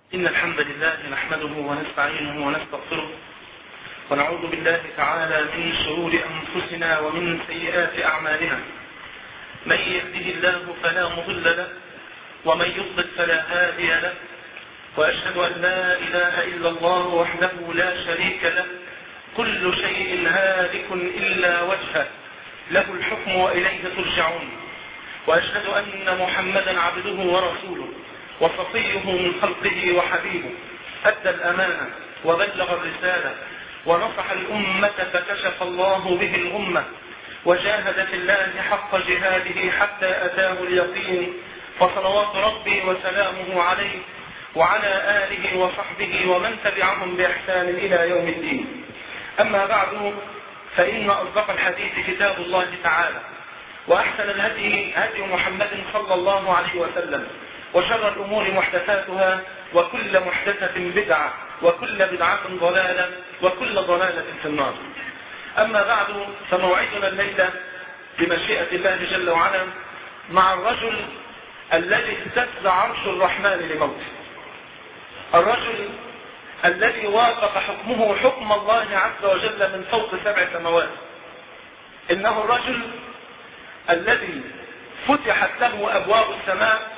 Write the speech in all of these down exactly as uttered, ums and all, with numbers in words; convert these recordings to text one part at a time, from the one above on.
إن الحمد لله نحمده ونستعينه ونستغفره ونعوذ بالله تعالى من شرور أنفسنا ومن سيئات أعمالنا. من يهده الله فلا مضل له ومن يضلل فلا هادي له، وأشهد أن لا إله إلا الله وحده لا شريك له، كل شيء هالك إلا وجهه، له الحكم وإليه ترجعون. وأشهد أن محمدا عبده ورسوله وصفيه من خلقه وحبيبه، أدى الأمانة وبلغ الرسالة ونصح الأمة فكشف الله به الأمة، وجاهد في الله حق جهاده حتى أتاه اليقين، فصلوات ربي وسلامه عليه وعلى آله وصحبه ومن تبعهم بإحسان إلى يوم الدين. أما بعد، فإن أصدق الحديث كتاب الله تعالى، وأحسن الهدي هدي محمد صلى الله عليه وسلم، وشر الأمور محدثاتها، وكل محدثة بدعة، وكل بدعة ضلالة، وكل ضلالة في النار. أما بعد، فموعدنا الليلة بمشيئة الله جل وعلا مع الرجل الذي اهتز عرش الرحمن لموته، الرجل الذي وافق حكمه حكم الله عز وجل من فوق سبع سماوات. إنه الرجل الذي فتحت له أبواب السماء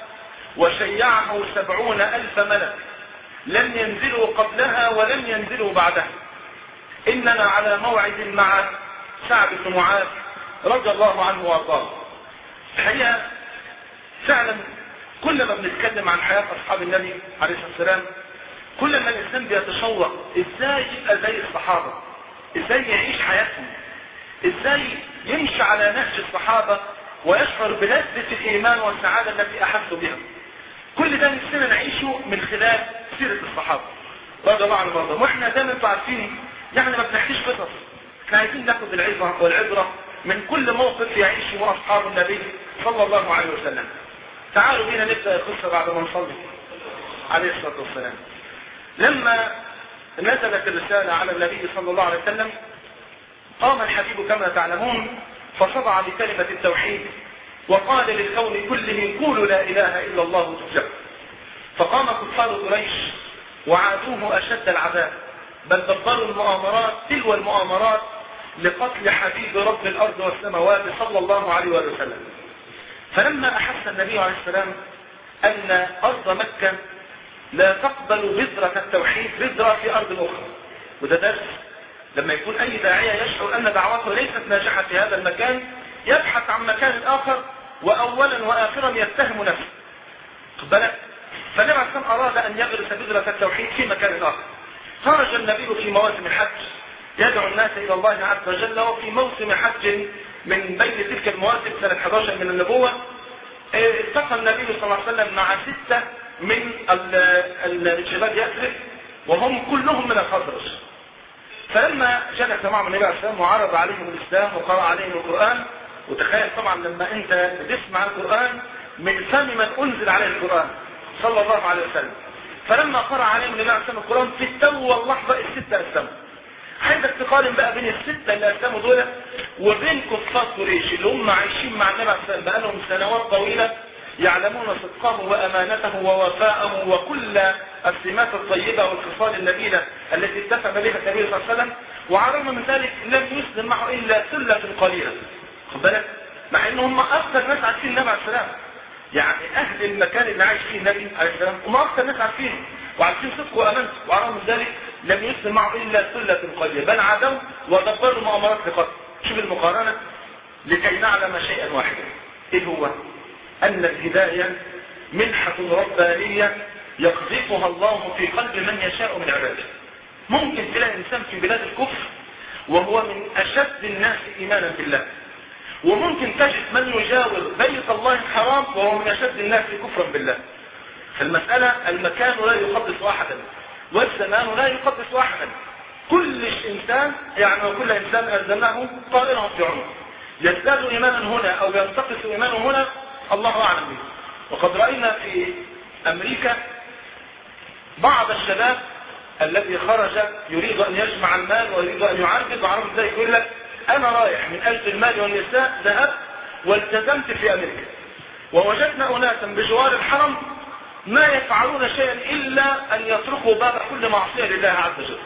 وشيعه سبعون ألف ملك لم ينزلوا قبلها ولم ينزلوا بعدها. إننا على موعد مع سعد بن معاذ رضي الله عنه وارضاه. الحقيقة فعلا كل ما بنتكلم عن حياة أصحاب النبي عليه الصلاة والسلام، كل ما الإنسان بيتشوق إزاي يبقى زي الصحابة، إزاي يعيش حياتهم، إزاي يمشي على نهج الصحابة ويشعر بلذة الإيمان والسعادة التي أحسوا بها. كل ده نفسنا نعيشه من خلال سيرة الصحابة رضي الله عنهم وارضاهم. واحنا زي ما انتم عارفين يعني ما بنحكيش قصص، احنا عايزين ناخد العظة والعبرة من كل موقف يعيشه أصحاب النبي صلى الله عليه وسلم. تعالوا بينا نبدأ القصة بعد ما نصلي عليه الصلاة والسلام. لما نزلت الرسالة على النبي صلى الله عليه وسلم، قام الحبيب كما تعلمون فصدع بكلمة التوحيد وقال للكون كله قولوا لا إله إلا الله تفلحوا. فقام كفار قريش وعادوه أشد العذاب، بل دبروا المؤامرات تلو المؤامرات لقتل حبيب رب الأرض والسماوات صلى الله عليه وسلم. فلما أحس النبي عليه السلام أن أرض مكة لا تقبل بذرة التوحيد بذرة في أرض أخرى، وده درس لما يكون أي داعية يشعر أن دعوته ليست ناجحة في هذا المكان يبحث عن مكان آخر، وأولا وآخرا يتهم نفسه. خد بالك؟ فالنبي عليه الصلاة والسلام أراد أن يغرس بذرة التوحيد في مكان آخر. خرج النبي في مواسم الحج يدعو الناس إلى الله عز وجل، وفي موسم حج من بين تلك المواسم سنة أحد عشر من النبوة التقى النبي صلى الله عليه وسلم مع ستة من الشباب يثرب، وهم كلهم من الخزرج. فلما جلس معهم النبي عليه الصلاة والسلام وعرض عليهم الإسلام وقرأ عليهم القرآن، وتخيل طبعا لما أنت بتسمع القرآن من فم من أنزل عليه القرآن صلى الله عليه وسلم، فلما قرأ عليهم النبي عليه الصلاة والسلام القرآن في التو واللحظة الستة أسلموا. عايزك تقارن بقى بين الستة اللي أسلموا دول وبين كفار قريش اللي هم عايشين مع النبي عليه الصلاة والسلام بقالهم سنوات طويلة، يعلمون صدقه وأمانته ووفاءه وكل السمات الطيبة والخصال النبيلة التي اتفق بها النبي صلى الله عليه وسلم، وعلى من ذلك لم يسلم معه إلا ثلة قليلة. خد بالك؟ مع ان هم اكثر ناس عارفين النبي عليه السلام، يعني اهل المكان اللي عايش فيه النبي عليه السلام هم اكثر ناس عارفينه وعارفين صدقه وامانته، وعلى من ذلك لم يسلم معه الا ثلة قليلة، بل عادوا ودبروا مؤامرات لقتله. شوف المقارنة لكي نعلم شيئا واحدا، ايه هو؟ ان الهداية منحة ربانية يقذفها الله في قلب من يشاء من عباده. ممكن تلاقي انسان في بلاد الكفر وهو من اشد الناس ايمانا بالله، وممكن تجد من يجاور بيت الله الحرام وهو من اشد الناس كفرا بالله. فالمسألة المكان لا يقدس احدا، والزمان لا يقدس احدا. كل انسان يعني وكل انسان الزمناه طائره في عنقه، يزداد ايمانا هنا او ينتقص ايمانه هنا، الله اعلم به. وقد راينا في امريكا بعض الشباب الذي خرج يريد ان يجمع المال ويريد ان يعرض، وعرض ذلك يقول لك انا رايح من اجل المال والنساء ذهبت والتزمت في امريكا، ووجدنا اناسا بجوار الحرم ما يفعلون شيئا إلا أن يتركوا باب كل معصية لله عز وجل.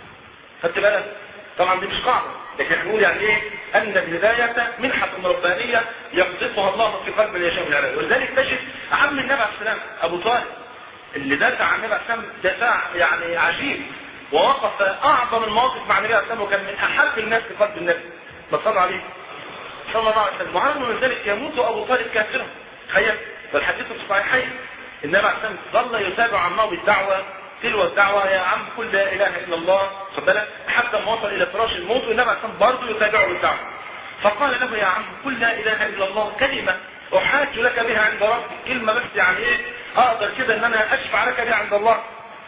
خدت بالك؟ طبعا دي مش قاعدة، لكن نقول يعني ايه؟ أن الهداية منحة ربانية يقذفها الله في قلب من يشاء من عباده. ولذلك تجد عم النبي عليه السلام أبو طالب اللي دافع عن النبي عليه السلام دفاع يعني عجيب، ووقف أعظم المواقف مع النبي عليه السلام، وكان من أحب الناس لقلب النبي صلى عليه صلى الله عليه وسلم. وعلى من ذلك يموت أبو طالب كافرا. تخيل، والحديث في الصحيحين النبي عليه السلام ظل يتابع عمه بالدعوة تلو الدعوة يا عم قل لا إله إلا الله، خد بالك، حتى ما وصل إلى فراش الموت والنبي عليه السلام برضه يتابعه بالدعوة. فقال له يا عم قل لا إله إلا الله كلمة أحاج لك بها عند ربك، كلمة بس يعني إيه أقدر كده إن أنا أشفع لك بها عند الله.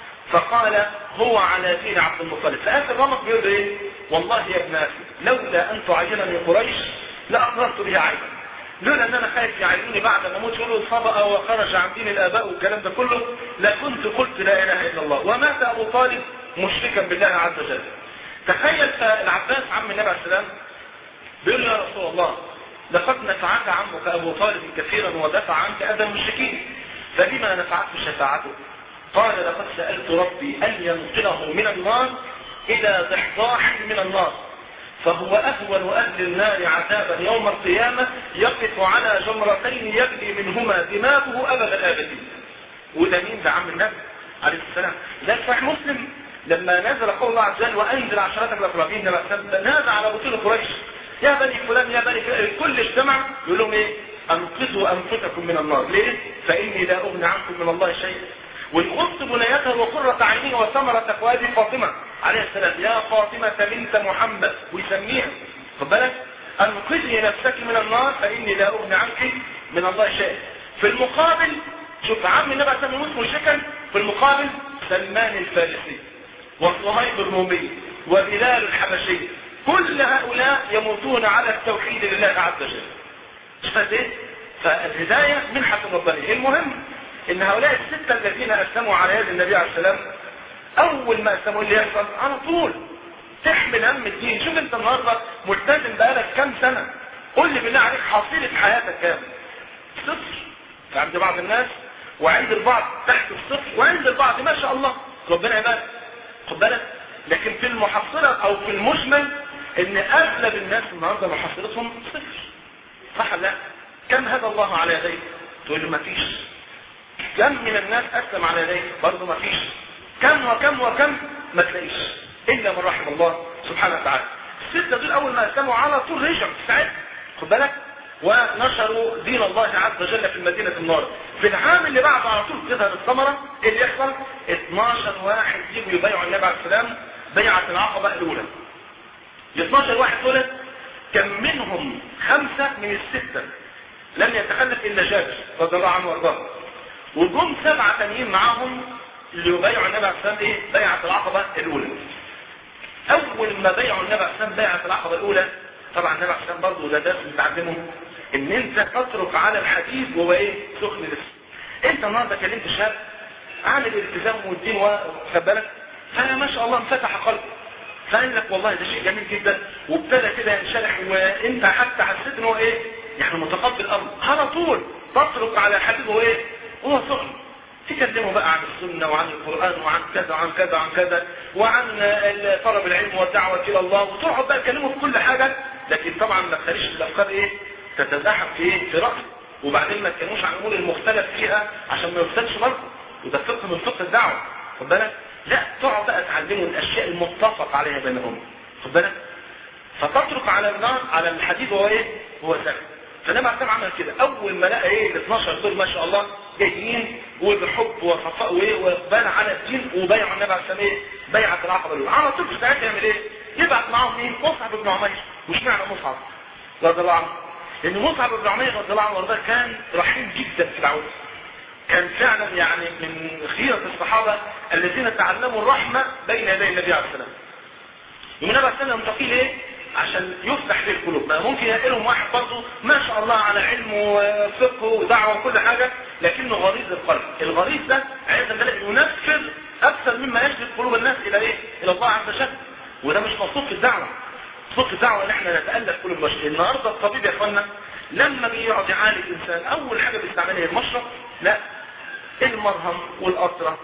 فقال هو على دين عبد المطلب. فآخر رمض بيقول إيه؟ والله يا ابن أخي لولا أن تعينني قريش لأقررت بها عينا، لولا ان انا خايف يعينوني بعد ما اموت يقولوا صبأ وخرج عن دين الاباء والكلام ده كله، لكنت قلت لا اله الا الله. ومات ابو طالب مشركا بالله عز وجل. تخيل العباس عم النبي عليه السلام بيقول له يا رسول الله لقد نفعك عمك ابو طالب كثيرا ودفع عنك اذى المشركين، فبما نفعته شفاعته؟ قال لقد سألت ربي ان ينقذه من النار الى ضحضاح من النار، فهو أهون أهل النار عذابا يوم القيامة يقف على جمرتين يبني منهما دماغه أبد الآبدين. وده مين؟ ده عم النبي عليه السلام. لا صحيح مسلم لما نزل قول الله عز وجل وأنزل عشرتك الأقربين نادى على بطول قريش يا بني فلان يا بني فلان، الكل اجتمع يقول لهم ايه؟ أنقذوا أنفسكم من النار. ليه؟ فإني لا أغني عنكم من الله شيء. والقدس بنيتها وقرة عيني وثمرة فؤاد فاطمة عليه السلام يا فاطمة بنت محمد، ويسميها خد بالك انقذي نفسك من النار فإني لا أغني عنك من الله شيء. في المقابل شوف عم النبي عليه السلام اسمه شكل، في المقابل سلمان الفارسي وصهيب الرومي وبلال الحبشي، كل هؤلاء يموتون على التوحيد لله عز وجل. شفت ايه؟ فالهداية منحة ربانية. المهم ان هؤلاء الستة الذين اسلموا على يد النبي عليه السلام اول ما اسلموا اللي يحصل على طول تحمل هم الدين. شوف انت النهارده ملتزم بقالك كام سنة، قول لي بالله عليك حصيلة حياتك كام؟ صفر عند بعض الناس، وعند البعض تحت الصفر، وعند البعض ما شاء الله ربنا يبارك، خد بالك. لكن في المحصلة او في المجمل ان اغلب الناس النهارده محصلتهم صفر، صح لا؟ كم هدى الله على يديك؟ تقول له ما فيش. كم من الناس أسلم على يديه؟ برضه ما فيش. كم وكم وكم ما تلاقيش إلا من رحم الله سبحانه وتعالى. الستة دول أول ما أسلموا على طول رجعوا ساعتها، خد بالك، ونشروا دين الله عز وجل في المدينة المنورة. في العام اللي بعده على طول تظهر الثمرة. اللي يحصل اتناشر واحد يجوا يبايعوا النبي عليه السلام بيعة العقبة الأولى. ال اتناشر واحد دول كان منهم خمسة من الستة لم يتخلف إلا جابر رضي الله عنه وارضاه، وجم سبعة تانيين معاهم اللي يبايعوا النبي عليه السلام ايه؟ بيعة العقبة الأولى. أول ما بايعوا النبي عليه السلام بيعة العقبة الأولى، طبعا النبي عليه السلام برضه ده درس بتعلمه إن أنت تترك على الحديث وهو إيه؟ سخن لسه. أنت النهارده كلمت شاب عامل الالتزام والدين واخد بالك، فأنا ما شاء الله انفتح قلبه، فقال لك والله ده شيء جميل جدا، وابتدى كده ينشرح، وأنت حتى حسيت إن هو إيه؟ يعني متقبل الأمر، على طول تترك على الحديث وهو إيه؟ هو سخن. تكلموا بقى عن السنة وعن القرآن وعن كذا وعن كذا وعن كذا وعن طلب العلم والدعوة إلى الله، وتقعد بقى تكلموا في كل حاجة، لكن طبعا ما تخليش الأفكار إيه؟ تتزاحم في إيه؟ في رأسه، وبعدين ما تكلموش عن الأمور المختلف فيها عشان ما يفسدش برضه، وده فقه من فقه الدعوة، خد بالك؟ لا، تقعد بقى تعلموا الأشياء المتفق عليها بينهم، خد بالك؟ فتترك على النار على الحديث وهو إيه؟ هو سكت. فلما عم عمل كده اول ما لقى ايه ال اتناشر دول ما شاء الله جايين وبحب وصفاء وايه واقبال على الدين وبايعوا النبي عليه السلام ايه؟ بيعه العقبه الاولى. على طول ساعتها يعمل ايه؟ يبعت معاهم مين؟ مصعب بن عمير. وش معنى مصعب رضي الله عنه؟ لان مصعب بن عمير رضي الله عنه وارضاه كان رحيم جدا في دعوته، كان فعلا يعني من خيرة الصحابه الذين تعلموا الرحمه بين يدي النبي عليه السلام. والنبي عليه السلام تقيل ايه؟ عشان يفتح في القلوب. ما ممكن يقلهم واحد برضه ما شاء الله على علم وفقه ودعوه وكل حاجه، لكنه غريز القلب. الغريز ده عايز ينفذ اكثر مما يجذب قلوب الناس الى ايه؟ الى الله عز وجل. وده مش مقصود في الدعوه. مقصود في الدعوه ان احنا نتالف قلوب البشر. النهارده الطبيب يا اخوانا لما بيقعد يعالج انسان اول حاجه بيستعملها هي المشرط؟ لا، المرهم والقطره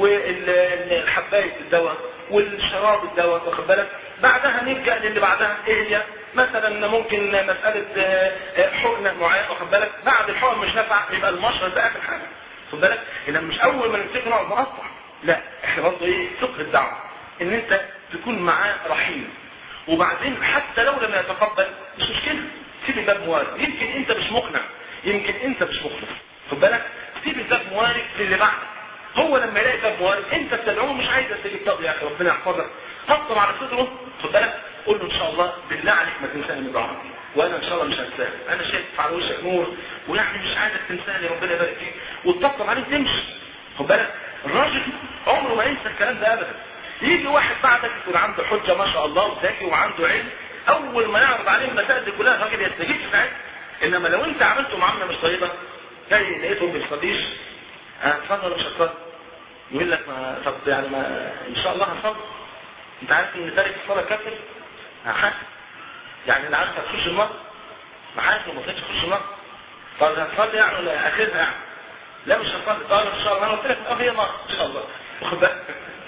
والحبايه الدواء والشراب الدواء، واخد بالك؟ بعدها نلجا للي بعدها ايه هي؟ مثلا ممكن مساله حقنه معينه، واخد بالك؟ بعد الحقن مش نافعه يبقى المشرط ده اخر حاجه، واخد بالك؟ انما مش اول ما نمسكه نقعد نقطع، لا احنا برضه ايه؟ فقه الدعوه ان انت تكون معاه رحيم. وبعدين حتى لو لم يتقبل مش مشكله، سيب الباب موارد، يمكن انت مش مقنع، يمكن انت مش مخلص، خد بالك؟ سيب الباب موارد للي بعد. هو لما يلاقي باب موارد انت بتدعوه مش عايز تسيب الطب، يا اخي ربنا يحفظك، حطه على صدره، خد بالك؟ قول له ان شاء الله بالله عليك ما تنساني من دعائك، وانا ان شاء الله مش هنساك، انا شايف على وشك نور ويعني مش عايزك تنساني، ربنا يبارك فيك، وتطبطب عليه تمشي، خد بالك؟ الراجل عمره ما ينسى الكلام ده ابدا. يجي واحد بعدك يكون عنده حجه ما شاء الله وذكي وعنده علم، اول ما يعرض عليه المسائل دي كلها الراجل يستجيب ساعتها. انما لو انت عملته معامله مش طيبه، جاي لقيته ما بيصليش، هتصلي ولا مش هتصلي؟ يقول لك ما طب يعني ما ان شاء الله هصلي. انت عارف ان تارك الصلاه كافر؟ هحاسب. يعني انا عارف هتخش النار؟ ما عارف لو ما صليتش تخش النار. طب هتصلي يعني ولا اخرها يعني؟ لا مش هصلي. طب ان شاء الله انا قلت لك اه هي نار ان شاء الله، واخد بالك؟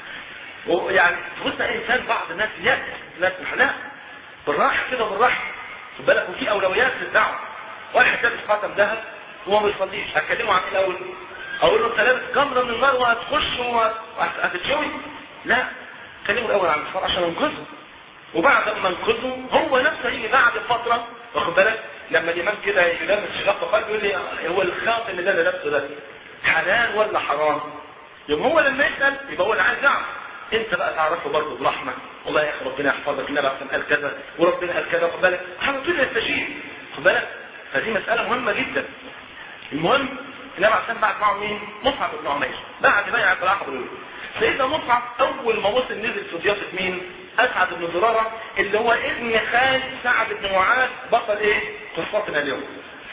ويعني تبص انسان بعض الناس يأس لا لا بالراحه كده بالراحه، خد بالك؟ وفي اولويات للدعوه. واحد لابس خاتم ذهب وما بيصليش، هتكلمه عن ايه الاول؟ اقول له انت لابس جمره من النار وهتخش وهتتشوي؟ لا، كلمه الاول عن الصلاه عشان انقذه، وبعد ما انقذه هو نفسه يجي بعد فتره، واخد بالك؟ لما الامام كده يلمس شغف قلبه يقول لي هو الخاتم اللي انا لابسه ده حلال ولا حرام؟ يبقى هو لما يسال يبقى هو اللي عايز يعرف. انت بقى تعرفه برضه برحمه، والله يا اخي ربنا يحفظك، النبي عليه قال كذا وربنا قال كذا، خد بالك؟ على طول يستجيب، خد بالك؟ فدي مساله مهمه جدا. المهم النبي عليه بعد معه مين؟ مصعب بن عمير، بعد بيعه العقبه الاولى. سيدنا مصعب اول ما وصل نزل في ضيافه مين؟ اسعد بن زراره اللي هو ابن خال سعد بن معاذ بطل ايه؟ قصتنا اليوم.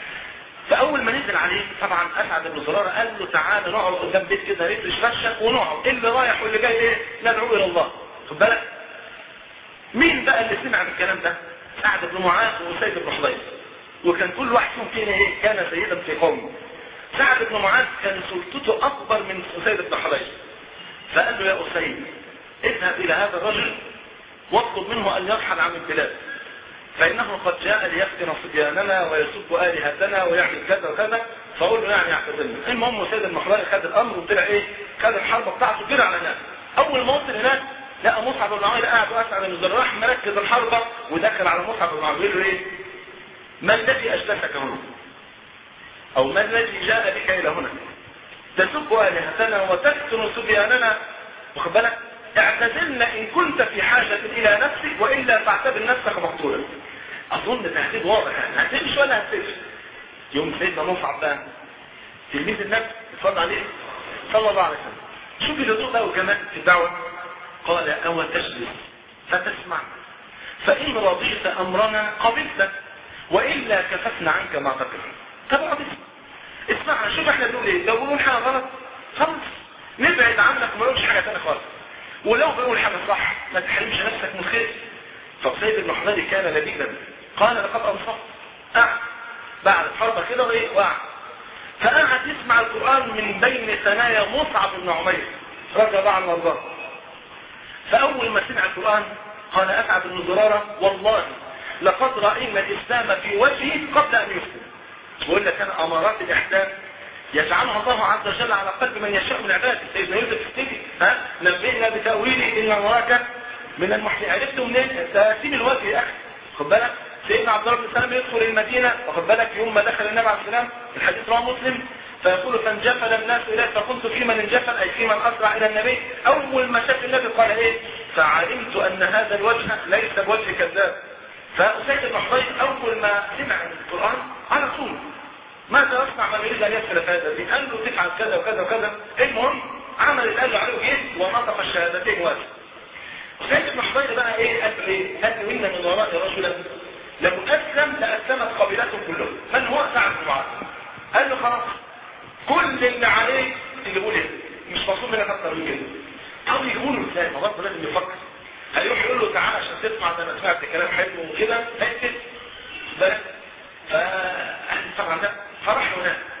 فاول ما نزل عليه طبعا اسعد بن زراره قال له تعالى نقعد قدام بيت كده نفرش فرشه ونقعد، اللي رايح واللي جاي ايه؟ ندعو الى الله، خد بالك؟ مين بقى اللي سمع بالكلام ده؟ سعد بن معاذ وسيد بن حضير، وكان كل واحد فيهم فينا ايه؟ كان سيدا في قومه. سعد بن معاذ كان سلطته اكبر من اسيد بن حضير، فقال له يا اسيد اذهب الى هذا الرجل واطلب منه ان يرحل عن البلاد، فانه قد جاء ليفتن صبياننا ويسب الهتنا ويعمل كذا وكذا، فاقول له يعني يعتذرنا. المهم سيد بن حضير خد الامر وطلع ايه؟ خد الحرب بتاعته كده على الناس. اول ما وصل هناك لقى مصعب بن عمير قاعد واسعد بن زراره راح مركز الحربه ودخل على مصعب بن عمير يقول له ايه؟ ما الذي اجلسك هنا؟ او ما الذي جاء بك الى هنا؟ تسب الهتنا وتفتن صبياننا، واخد بالك؟ اعتزلنا ان كنت في حاجه الى نفسك والا فاعتبر نفسك مقتولا. اظن تهديد واضح، يعني هتمشي ولا هتمشي؟ يوم سيدنا مصعب بقى تلميذ النبي اتفضل عليه صلى الله عليه وسلم، شوف الهدوء ده وكمان في الدعوه. قال او تجلس فتسمع، فان رضيت امرنا قبلت والا كففنا عنك ما تكره. طب اقعد اسمع، اسمع شوف احنا بنقول ايه. لو بنقول حاجه غلط خلاص نبعد عنك وما نقولش حاجه ثانيه خالص، ولو بنقول حاجه صح ما تحرمش نفسك من خير. فسيد بن حضير كان لبيبا قال لقد انصفت، قعد بعد حربه كده وايه وقعد، فقعد يسمع القران من بين ثنايا مصعب بن عمير رضي الله عنه وارضاه. فاول ما سمع القران قال اسعد بن زراره والله لقد راينا الاسلام في وجهه قبل ان يسلم. بقول لك انا امارات الاحسان يجعلها الله عز وجل على قلب من يشاء من عباده. سيدنا يوسف السبي ها نبئنا بتاويله ان نراك من المحسنين. عرفت منين؟ تسيب الوجه يا اخي، خد بالك؟ سيدنا عبد الله بن سلام يدخل المدينه، واخد بالك؟ يوم ما دخل النبي عليه السلام الحديث رواه مسلم، فيقول فانجفل الناس اليه فكنت في من انجفل اي في من اسرع الى النبي. اول ما شاف النبي قال ايه؟ فعلمت ان هذا الوجه ليس بوجه كذاب. فسيد بن حضير اول ما سمع القران على طول ماذا يصنع من يريد ان يدخل في هذا الدين؟ قال له تفعل كذا وكذا وكذا. المهم عمل اللي قال له عليه جد ونطق الشهادتين واجب. سيد بن حضير بقى ايه؟ قال ايه؟ قال له ان من وراء رجلا لو اسلم لاسلمت قبيلتهم كلهم. من هو؟ سعد بن معاذ. قال له خلاص كل اللي عليك تجيبوا لي، مش مطلوب منك اكتر من كده. طب يقولوا ازاي؟ ما برضه لازم يفكر. هيروح يقول له تعالى عشان تسمع ده انا سمعت كلام حلو وكده هيكتب بالك. ف طبعا ده فرح هناك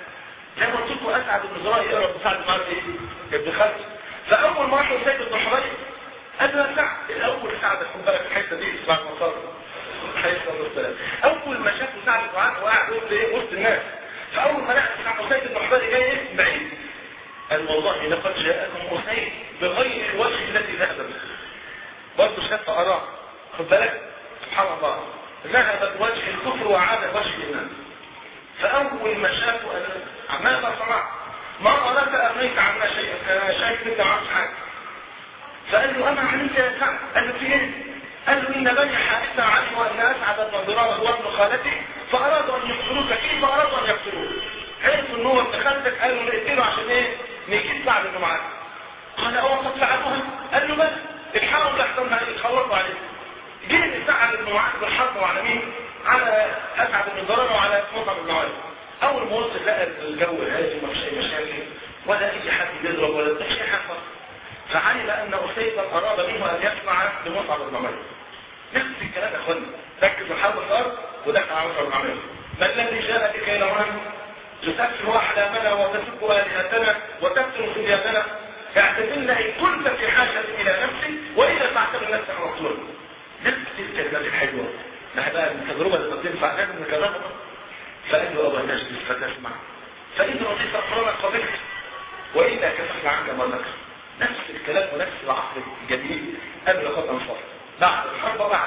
زي ما قلت لكم اسعد بن زراره يقرا بسعد بن عارف ايه؟ ابن خالد. فاول ما راحوا سيد بن حضير قال له سعد الاول سعد خد بالك الحته دي بعد ما صار عليه الصلاه والسلام. اول ما شافوا سعد بن عارف وقاعد وسط ايه؟ وسط الناس. فاول ما لقى سيد بن حضير جاي ايه؟ بعيد قال والله لقد جاءكم أسيد بغير الوجه الذي ذهب به. برضه شاف أراه خد بالك سبحان الله ذهب بوجه الكفر وعاد وجه الإيمان. فأول ما شافوا أن ماذا صنعت؟ ما أراك أغنيت عنا شيئا أنا شايف أنت معك حاجة. فقال له أما علمت يا سعد؟ قال له في إيه؟ قال له إن بني حارثة علموا أن أسعد بن ضرار هو ابن خالتي فأرادوا أن يقتلوك كيف أرادوا أن يقتلوك؟ عرفوا إن هو ابن خالتك قالوا نقتله عشان إيه؟ نجيب سعد بن معاذ. قال أوه قد فعلوها؟ قال له بس الحاول لحظة يتخلصوا عليه. جه سعد بن معاذ بالحرب على مين؟ على أسعد بن ضرار وعلى مصعب بن عمير. أول ما وصل لقى الجو هادي وما فيش أي مشاكل ولا أي حد يضرب ولا أي شيء حصل. فعلم أن أسيدا أراد منه أن يسمع لمصعب بن عمير. نفس الكلام يا أخواني ركز الحرب صار ودخل على مصعب بن عمير. ما الذي جاء بك إلى هنا؟ تسفه أحلامنا وتسب آلهتنا وتكتم ثيابنا اعتزلنا إن كنت في حاجة إلى نفسك وإذا تعتبر نفسك مقتولا. نفس الكلمات الحلوة ما بقى التجربة اللي تنفع لازم نكررها. فقال له أبا تجلس فتسمع فإن رضيت أقرارك قبلت وإلا كففنا عنك ما ذكر. نفس الكلام ونفس العقل الجميل قبل خط أنصار بعد الحرب وبعد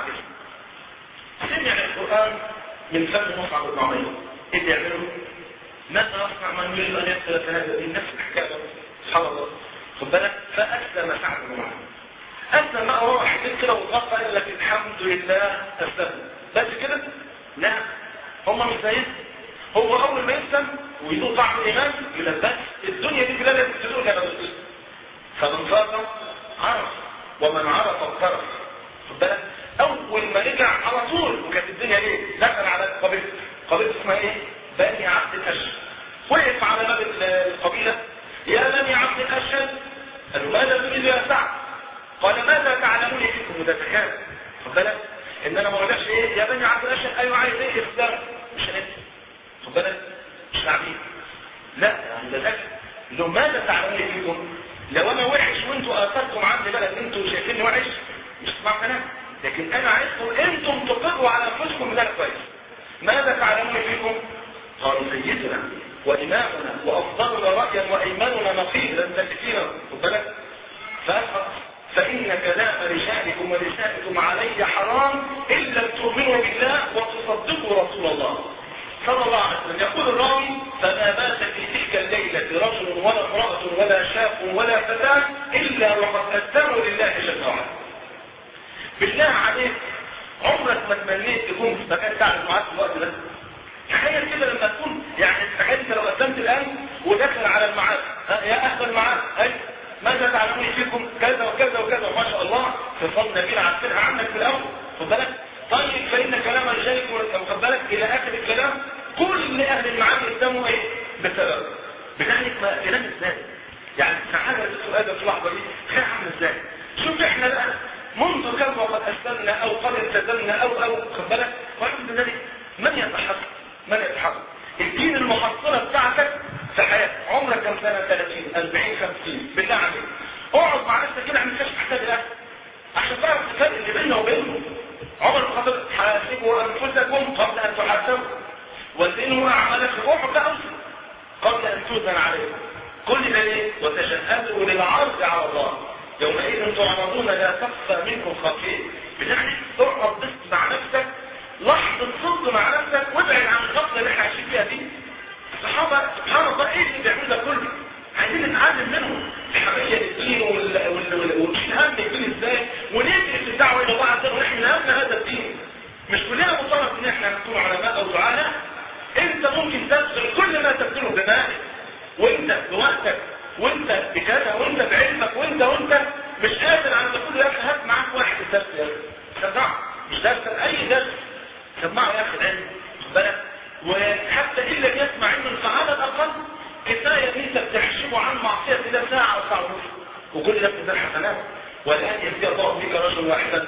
سمع القرآن من فم مصعب بن عمير. إيه اللي يعمله؟ ماذا يصنع من يريد أن يدخل في هذا الدين؟ نفس الحكاية سبحان الله خد بالك. فأسلم سعد بن معاذ. أسلم بقى وراح كده وغطى قال لك الحمد لله أسلم بس كده؟ لا هم مش زيهم. هو أول ما يسلم ويدوق طعم الإيمان يقول بس الدنيا دي كلها لازم تدوق يا بدر. فمن فاق عرف ومن عرف اقترف خد بالك. أول ما رجع على طول وكانت الدنيا إيه؟ دخل على قبيلة قبيلة اسمها إيه؟ بني عبد الأشهر. وقف على باب القبيلة يا بني عبد الأشهر قالوا ماذا تريد يا سعد؟ قال ماذا تعلمون فيكم؟ وده تكاد خد بالك ان انا ما اقولكش ايه يا بني عبد الأشهر ايوه عايز ايه اسلام مش هنفس خد بالك مش عبيد لا يعني ده ذكي لو ماذا تعلمون فيكم؟ لو انا وحش وانتوا اثرتم عني بلد انتوا شايفيني وحش مش تسمع كلام لكن انا عايزكم انتم تقروا على انفسكم ان انا كويس. ماذا تعلمون فيكم؟ قالوا سيدنا وإمامنا وأفضلنا رأيا وإيماننا نقيل لن تكفينا خد بالك. فأفضل فإن كلام رجالكم ونسائكم علي حرام إن لم تؤمنوا بالله وتصدقوا رسول الله صلى الله عليه وسلم. يقول الراوي فما مات في تلك الليلة رجل ولا امرأة ولا شاب ولا فتاة إلا وقد أسلموا لله جل وعلا. بالله عليك عمرك ما تمنيت تكون في مكان تعرف معاك في الوقت ده؟ تخيل كده لما تكون يعني تخيل انت لو قدمت الان ودخل على المعاد يا اهل المعاد اي ماذا تعلمون فيكم كذا وكذا وكذا ما شاء الله فصلنا بينا عارفينها عنك في الاول خد بالك. طيب فان كلام رجالكم خد بالك الى اخر الكلام كل اهل المعاد يسموا ايه بسبب بذلك ما كلام ازاي يعني سعاده السؤال في اللحظه دي كان عامل ازاي. شوف احنا الان منذ كم وقد اسلمنا او قد التزمنا او او خد بالك والحمد لله من يتحقق من يتحقق الدين المحصلة بتاعتك في حياتك. عمرك كم سنة؟ ثلاثين أربعين خمسين بالله عليك اقعد مع نفسك كده عم تكشف حساب الاهل عشان تعرف الفرق اللي بيننا وبينهم. عمر بن الخطاب حاسبوا انفسكم قبل ان تحاسبوا وزنوا اعمالكم اقعد بقى اوصل قبل ان توزن عليكم. كل ده ليه؟ وتجهزوا للعرض على الله يومئذ تعرضون لا تخفى منكم خافيه. بتخليك تقعد بس مع نفسك لحظة صدق مع نفسك وابعد عن الغفلة اللي احنا عايشين فيها دي. الصحابة سبحان الله ايه اللي بيعملوا ده كله؟ عايزين نتعلم منهم الحمية للدين ونشيل هم الدين ازاي وندرس الدعوة الى الله عز وجل ونحمل هم هذا الدين. مش كلنا مطالب ان احنا نكون علماء او دعاء. انت ممكن تبذل كل ما تبذله بمالك وانت بوقتك وانت بكذا وانت بعلمك وانت وانت مش قادر على كل ده. هات معاك واحد الدرس يا اخي سمعه مش درس اي درس سمعه يا اخي العلم بالك. وحتى ان لم يسمع عنه فعلى الاقل كفايه ان انت بتحشمه عن معصيه الله ساعه او ساعه ونص وكل ده من الحسنات. والان يهدي الله بك رجل واحدا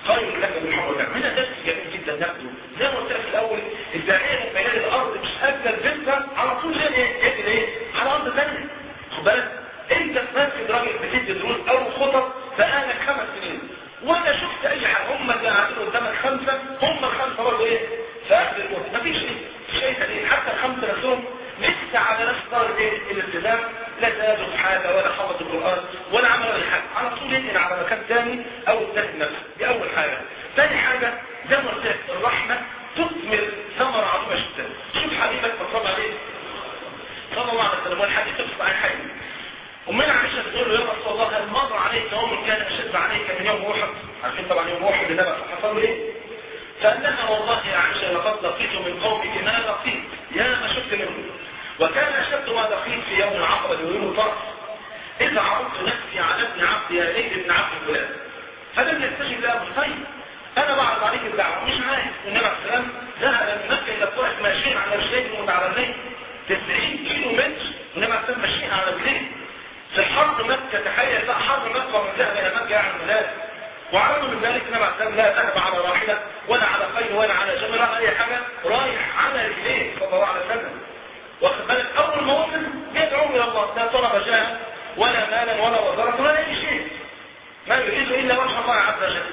خير لك من حمر النعم. هنا درس جميل جدا ناخده. زي ما قلت لك في الاول، الداعيه من بلاد الارض مش اجمل فكره على طول جاي ايه ايه على ارض ثانيه. خد بالك انت في مسجد راجل بتدي دروس او خطب بقالك خمس سنين ولا شفت اي حاجه، هم اللي قاعدين قدامك خمسه، هم الخمسه برضه ايه في اخر الموت، مفيش شيء تاني. حتى الخمسه نفسهم لسه على نفس درجه ايه الالتزام، لا زادوا في حاجه ولا حفظوا القران ولا عملوا اي حاجه، على طول ينقل على مكان ثاني او يتهم نفسه. دي اول حاجه. ثاني حاجه زي ما قلت لك الرحمه تثمر ثمره عظيمه جدا. شوف حبيبك صلى عليه صلى الله عليه وسلم، والحديث في الصحيحين أمنا عائشة تقول له يا رسول الله هل مر عليك يوم كان أشد عليك من يوم أحد؟ عارفين طبعا يوم أحد اللي نبأ حصل له إيه؟ فقال لها والله يا عائشة لقد لقيت من قومك ما لقيت، يا ما شفت منهم، وكان أشد ما لقيت في يوم العقبة ويوم طرف، إذا عرضت نفسي على ابن عبد يا ليت ابن عبد الفلان فلم يستجب له. طيب أنا بعرض عليك الدعوة مش عارف. النبي عليه السلام ذهب من مكة إلى الطائف ماشيين على رجلين متعرضين تسعين كيلو متر، والنبي عليه السلام ماشيين على رجلين في حرب مكة. تخيل بقى حرب مكة ومن ذهب إلى مكة يعني ملاك، وعرضوا من ذلك النبي عليه السلام لا ذهب على راحلة ولا على خيل ولا على جمل ولا أي حاجة، رايح على رجليه صلى الله عليه وسلم. واخد بالك أول ما وصل يدعو إلى الله، لا طلب جاه ولا مالا ولا وزارة ولا أي شيء، ما يريد إلا وجه الله عز وجل.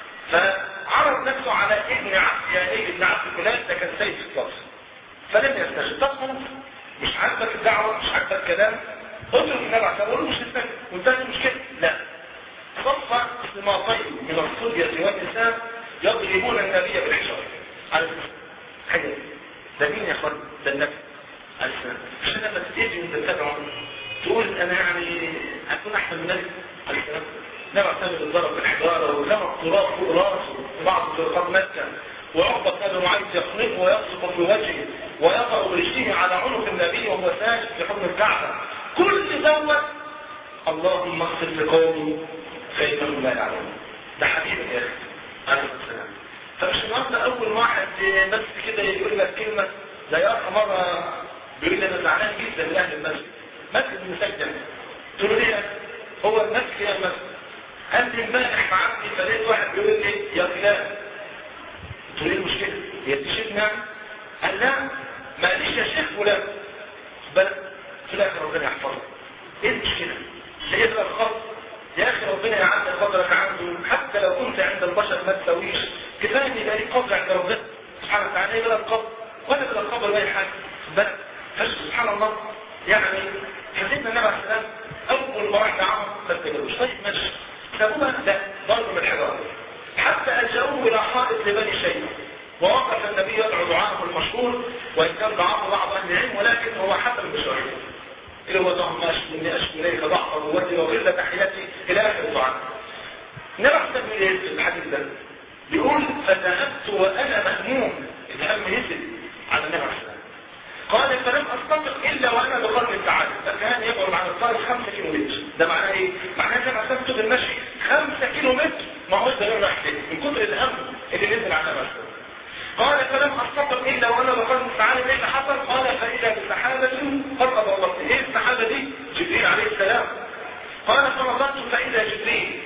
فعرض نفسه على ابن عبد يعني ابن عبد فلان، ده كان سيد الصف، فلم يستجب. طب مش عاجبك الدعوة، مش عاجبك الكلام، اترك النبي عليه الصلاه والسلام مش هتستجب وانتهت المشكله. لا، صف سماطين من الصبية والنساء يضربون النبي بالحجاره على السلام. حاجه ده مين يا اخوان؟ ده النبي عليه السلام. مش لما تتيجي وانت تتابعه تقول انا يعني اكون احسن من النبي عليه السلام. النبي عليه السلام اتضرب بالحجاره ولما التراب فوق راسه في بعض طرقات مكه، وعقبة بن معيط يخنقه ويقصف في وجهه ويقع برجله على عنق النبي وهو ساجد في حضن الكعبة. كل دوت اللهم اغفر لقومي فإنهم لا يعلمون. ده حبيبك يا اخي عليه السلام. فمش النهارده اول واحد بس كده يقول لك كلمه زي اخر مره بيقول لي انا زعلان جدا من اهل المسجد، مسجد مسجد. قلت له ليه؟ هو المسجد يا المسجد. قال لي امبارح معدي فلقيت واحد بيقول لي يا فلان. قلت له ايه المشكله؟ هي دي شيخنا؟ قال لا ما قاليش يا شيخ فلان. بل في الاخر ربنا يحفظه. ايه المشكله؟ سيدنا الخط يا اخي ربنا يعلي قدرك عنده، حتى لو كنت عند البشر ما تسويش، كفايه ان يبقى ليك قدر عند ربنا سبحانه وتعالى بلا القبر ولا بلا القبر ولا اي حاجه. بل سبحان الله يعني حسيتنا النبي عليه السلام اول ما راح لعمر ما استجابوش. طيب ماشي سابوها لا ضرب من الحجاره حتى الجاوه الى حائط لبني شيبه، ووقف النبي يدعو دعاءه المشهور وان كان دعاءه بعض اهل العلم ولكن هو حسن بشرعه اللي هو اللهم اشكو اني اشكو اليك ضعف قوتي وقله تحياتي الى اخر الدعاء. النبي عليه السلام بيقول ايه في الحديث ده؟ بيقول فذهبت وانا مهموم، الهم يزل على النبي عليه السلام. قال فلم استطع الا وانا بقرن التعالي، فكان يبعد عن الطائف خمسة كيلو متر. ده معناه ايه؟ معناه ان النبي عليه السلام المشي خمسة كيلو متر ما هوش ده راح من كتر الهم اللي نزل على النبي عليه السلام. قال فلم استطع الا وانا بقرن التعالي. ايه اللي حصل؟ قال فاذا بسحابه قد اضلت. ايه السحابه دي؟ جبريل عليه السلام. قال فنظرت فاذا جبريل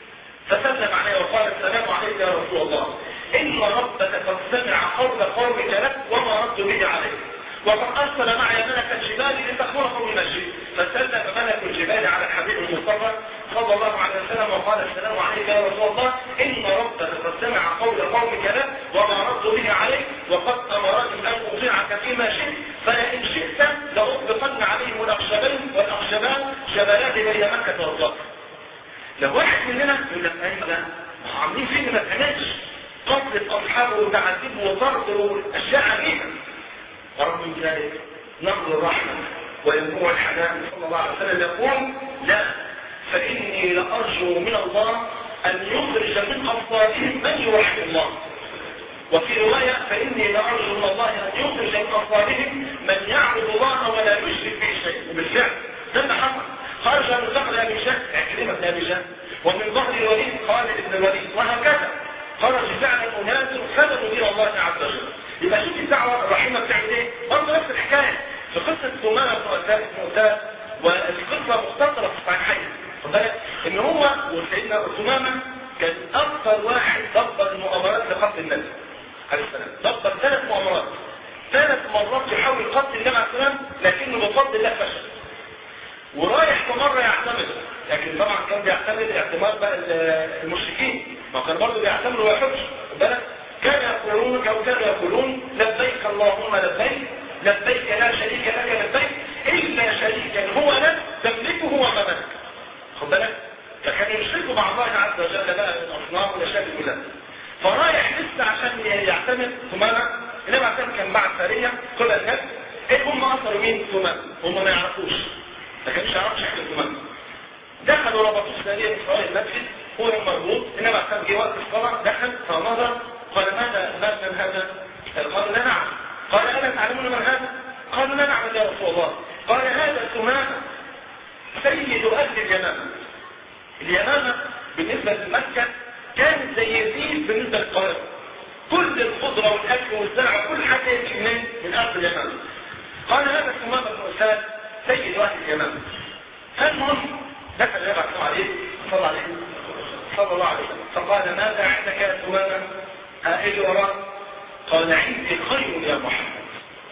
فسلم عليه وقال السلام عليك يا رسول الله، ان ربك قد سمع قول قومك لك وما رد به عليك، وقد ارسل معي ملك الجبال لتخبركم المسجد. فسلم ملك الجبال على الحبيب المصطفى صلى الله عليه وسلم وقال السلام عليك يا رسول الله، ان ربك قد سمع قول قومك لك وما رد به عليك، وقد امرني ان اطيعك فيما شئت، فلئن شئت لاطلقن عليهم الاخشبين والاخشبان جبلان بين مكه والطائف. لو واحد مننا يقول لك ايوه عاملين فين ما كانش قتل اصحابه وتعذيبه وطرد واشياء عجيبه. ورب من ذلك نقل الرحمه وينبوع الحنان صلى الله عليه وسلم يقول لا فاني لارجو من الله ان يخرج من ابصارهم من يوحد الله. وفي روايه فاني لارجو من الله ان يخرج من ابصارهم من يعبد الله ولا يشرك به شيء. وبالفعل ده اللي حصل. خرج من ظهر ابي جهل عكرمه بن ابي جهل، ومن ظهر الوليد خالد بن الوليد، وهكذا خرج فعلا اناس خدموا دين الله عز وجل. يبقى شوف الدعوه الرحيمه بتعمل ايه؟ برضه نفس الحكايه في قصه ثمامه بن مؤتاه، والقصه مختصره في الصحيحين. خد بالك ان هو وسيدنا ثمامه كان اكثر واحد دبر المؤامرات لقتل النبي عليه السلام. دبر ثلاث مؤامرات، ثلاث مرات يحاول قتل النبي عليه السلام، لكنه بفضل الله فشل. ورايح في مره يعتمد، لكن طبعا كان بيعتمد اعتماد بقى المشركين، ما كان برضه بيعتمدوا ويحج بالك. كان يقولون او كانوا يقولون لبيك اللهم لبيك، لبيك لا شريك لك لبيك الا شريكا هو لك تملكه وما ملك. خد بالك، فكانوا يشركوا مع الله عز وجل بقى الاصنام والاشياء دي كلها. فرايح لسه عشان يعتمد ثمامه. النبي عليه السلام كان مع سريه كل الناس. ايه هم اثروا مين ثمامه؟ هم ما يعرفوش، ما كانش يعرفش حاجه ثمامه. دخلوا ربطوا السريه في صلاه المسجد، هو مربوط. النبي عليه السلام جه وقت الصلاه، دخل فنظر قال ماذا ماذا من هذا؟ قالوا لا نعم. قال الا تعلمون من هذا؟ قالوا لا نعم يا رسول الله. قال هذا ثمامه سيد اهل اليمامه. اليمامه بالنسبه لمكه كانت زي يزيد بالنسبه للقاهره. كل الخضره والاكل والزرع وكل حاجه يجي منين؟ من ارض اليمامه. قال هذا ثمامه بن اساد سيد اهل اليمامه. فالمهم دخل النبي عليه صلى عليه صلى الله عليه وسلم فقال ماذا عندك يا ثمامه؟ ايه وراء؟ قال عندي خير يا محمد،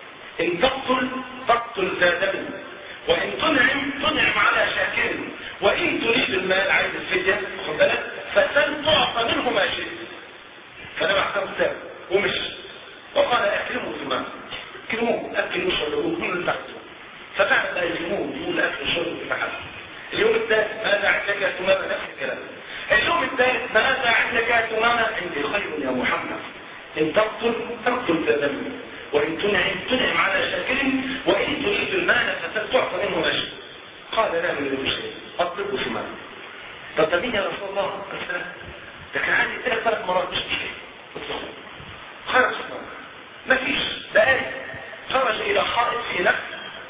ان تقتل تقتل ذا دم، وان تنعم تنعم على شاكر، وان تريد المال عايز الفديه خد بالك فسل تعطى منه ما شئت. فانا بعتقد ساب ومشي وقال اكرموا ثمامه، اكرموه اكل وشربوه كل اللي تحته. ففعلا بقى يكرموه يقول اكل وشرب في حاله. اليوم الثالث ماذا عندك يا ثمامه؟ نفس الكلام. اليوم الثالث ماذا عندك يا ثمامه؟ عندي خير يا محمد، ان تقتل تقتل ذا دم، وان تنعم تنعم على شاكر، وان تريد المال فستعطى منه ما شئت. قال لا من شيء اطلبه ثمامه. طب ده مين يا رسول الله؟ السلام ده كان عندي ثلاث ثلاث مرات مش مشكله. خرج ثمامه مفيش دقائق، خرج الى حائط في نفسه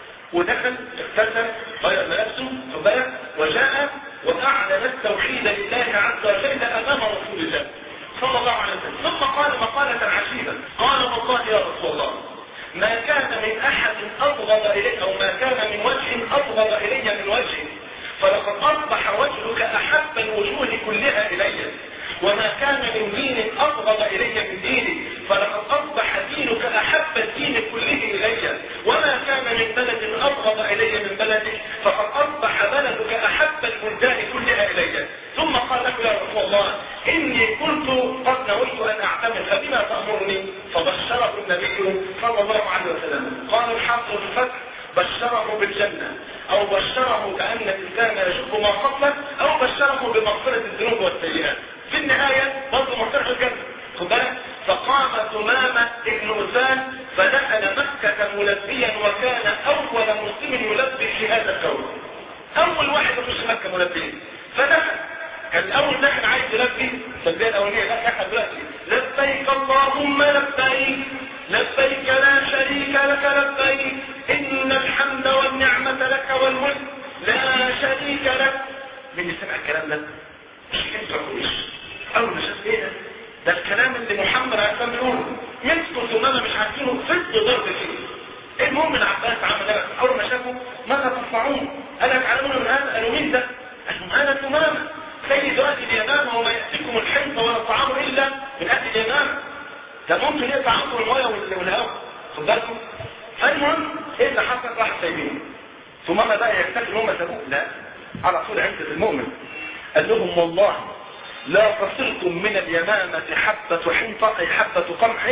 ودخل اغتسل غير ملابسه فبالك وجاء واعلن التوحيد لله عز وجل امام رسول الله صلى الله عليه وسلم. ثم قال مقالة عجيبة، قال والله يا رسول الله ما كان من احد ابغض الي او ما كان من وجه ابغض الي من وجه، فلقد اصبح وجهك احب الوجوه كلها الي، وما كان من دين ابغض الي من ديني، فلقد اصبح دينك احب الدين كله الي، وما كان من بلد ابغض الي من بلدك، فقد اصبح بلدك احب البلدان كلها الي. ثم قال له يا رسول الله اني كنت قد نويت ان اعتمر فبما تامرني؟ فبشره النبي صلى الله عليه وسلم. قال الحافظ في الفتح بشره بالجنه، او بشره كان الانسان يشق ما قبله، او بشره بمغفره الذنوب والسيئات. في النهايه برضه مغفره الجنه خد بالك. فقام ثمامه ابن اساد فدخل مكه ملبيا، وكان اول مسلم يلبي في هذا الكون، اول واحد يخش مكه ملبيا. فدخل كان اول داخل عايز يلبي التلبيه الاولانيه، لا دخل دلوقتي لبيك اللهم لبيك لبيك لا شريك لك لبيك ان الحمد والنعمه لك والملك لا شريك لك. مين اللي سمع الكلام ده؟ مش انتوا عقوليش اول ما شاف ايه ده؟ ده الكلام اللي محمد عليه السلام بيقوله. مسكوا ثمامه مش عارفينه فض ضرب فيه. المهم العباس عمل ده اول ما شافوا ماذا تصنعون؟ قال لك علمونا من هذا. قالوا مين ده؟ قالوا هذا ثمامه سيد اهل اليمامه، وما ياتيكم الحنطه ولا الطعام الا من اهل اليمامه. ده ممكن يقطع عنكم الميه والهواء خد بالكم. فالمهم ايه اللي حصل؟ راح سايبينه. ثمامه بقى يكتفي ان هم سابوه؟ لا، على طول عزه المؤمن قال لهم والله لا تصلكم من اليمامة حبة حنطة أي حبة قمح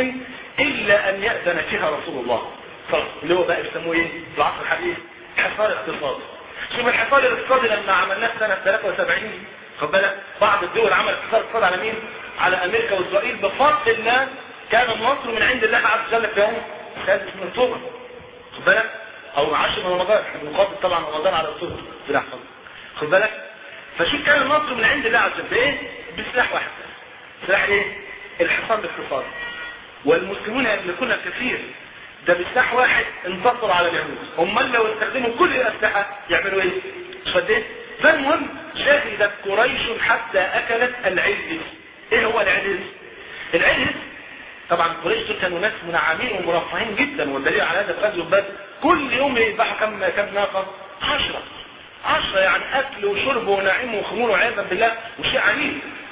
إلا أن يأذن فيها رسول الله صلى اللي هو بقى بيسموه إيه في العصر الحديث حصار اقتصادي. شوف الحصار الاقتصادي لما عملناه سنة ثلاثة وسبعين خد بالك، بعض الدول عملت حصار اقتصادي على مين؟ على أمريكا وإسرائيل بفضل الله. كان النصر من عند الله عز وجل في يوم السادس من أكتوبر خد بالك، أو عشر من رمضان. احنا بنقابل طبعا رمضان على أكتوبر في الأحفظ خد بالك. فشوف كان النصر من عند الله عز وجل بايه؟ بسلاح واحد. سلاح ايه؟ الحصار بالاقتصاد. والمسلمون يملكون الكثير، ده بسلاح واحد انتصروا على اليهود. هم لو استخدموا كل الاسلحه يعملوا ايه؟ مش قد ايه؟ فالمهم شهدت قريش حتى اكلت العز. ايه هو العز؟ العز طبعا قريش كانوا ناس منعمين ومرفهين جدا، والدليل على هذا في غزوه بدر كل يوم يذبحوا كم كم ناقه؟ عشرة عشرة يعني اكل وشرب ونعيم وخمور وعياذا بالله وشيء عنيف.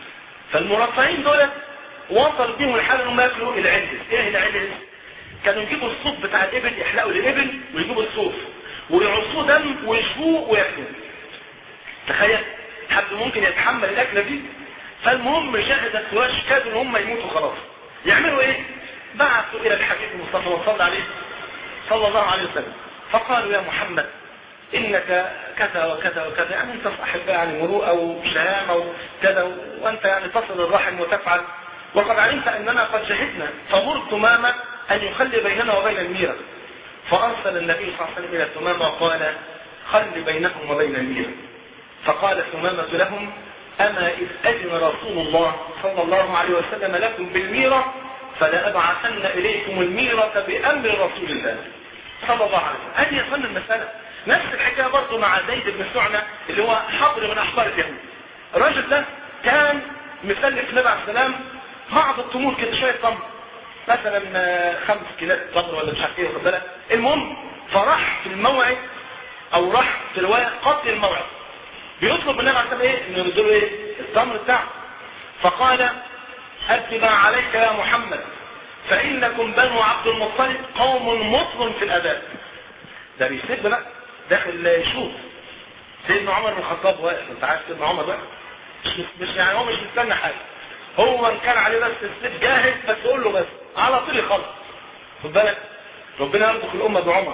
فالمرفعين دول وصل بيهم الحال انهم ياكلوا العلس. ايه العلس؟ كانوا يجيبوا الصوف بتاع الابل، يحلقوا الابل ويجيبوا الصوف ويعصوه دم ويشووه وياكلوه. تخيل حد ممكن يتحمل الاكله دي؟ فالمهم شهد السواش كادوا ان هم يموتوا خلاص. يعملوا ايه؟ بعثوا الى الحبيب المصطفى وصلى عليه صلى الله عليه وسلم، فقالوا يا محمد انك كذا وكذا وكذا، يعني انت صاحب يعني مروءه وشهامه وكذا، وانت يعني تصل الرحم وتفعل، وقد علمت اننا قد شهدنا فمر ثمامه ان يخلي بيننا وبين الميره. فارسل النبي صلى الله عليه وسلم الى ثمامه وقال خل بينهم وبين الميره. فقال ثمامه لهم اما اذ اذن رسول الله صلى الله عليه وسلم لكم بالميره فلأبعثن اليكم الميره بامر رسول الله صلى الله عليه وسلم. هذه يظن المساله. نفس الحكايه برضه مع زيد بن سعنة اللي هو حبر من احبار اليهود. الراجل ده كان مسلف النبي عليه السلام بعض التمور كده، شويه تمر مثلا خمس كيلات تمر ولا مش عارف ايه، واخد بالك. المهم فراح في الموعد او راح في روايه قتل الموعد، بيطلب من النبي عليه السلام ايه؟ انه يديله ايه؟ التمر بتاعه. فقال ادي ما عليك يا محمد فانكم بنو عبد المطلب قوم مطل في الاداء. ده بيسيب بقى داخل يشوف سيدنا عمر بن الخطاب واقف. انت عارف سيدنا عمر بقى مش مش يعني هو مش مستنى حاجه، هو ان كان عليه بس السيف جاهز بس يقول له بس على طول يخلص. خد بالك ربنا يرزق الامه بعمر.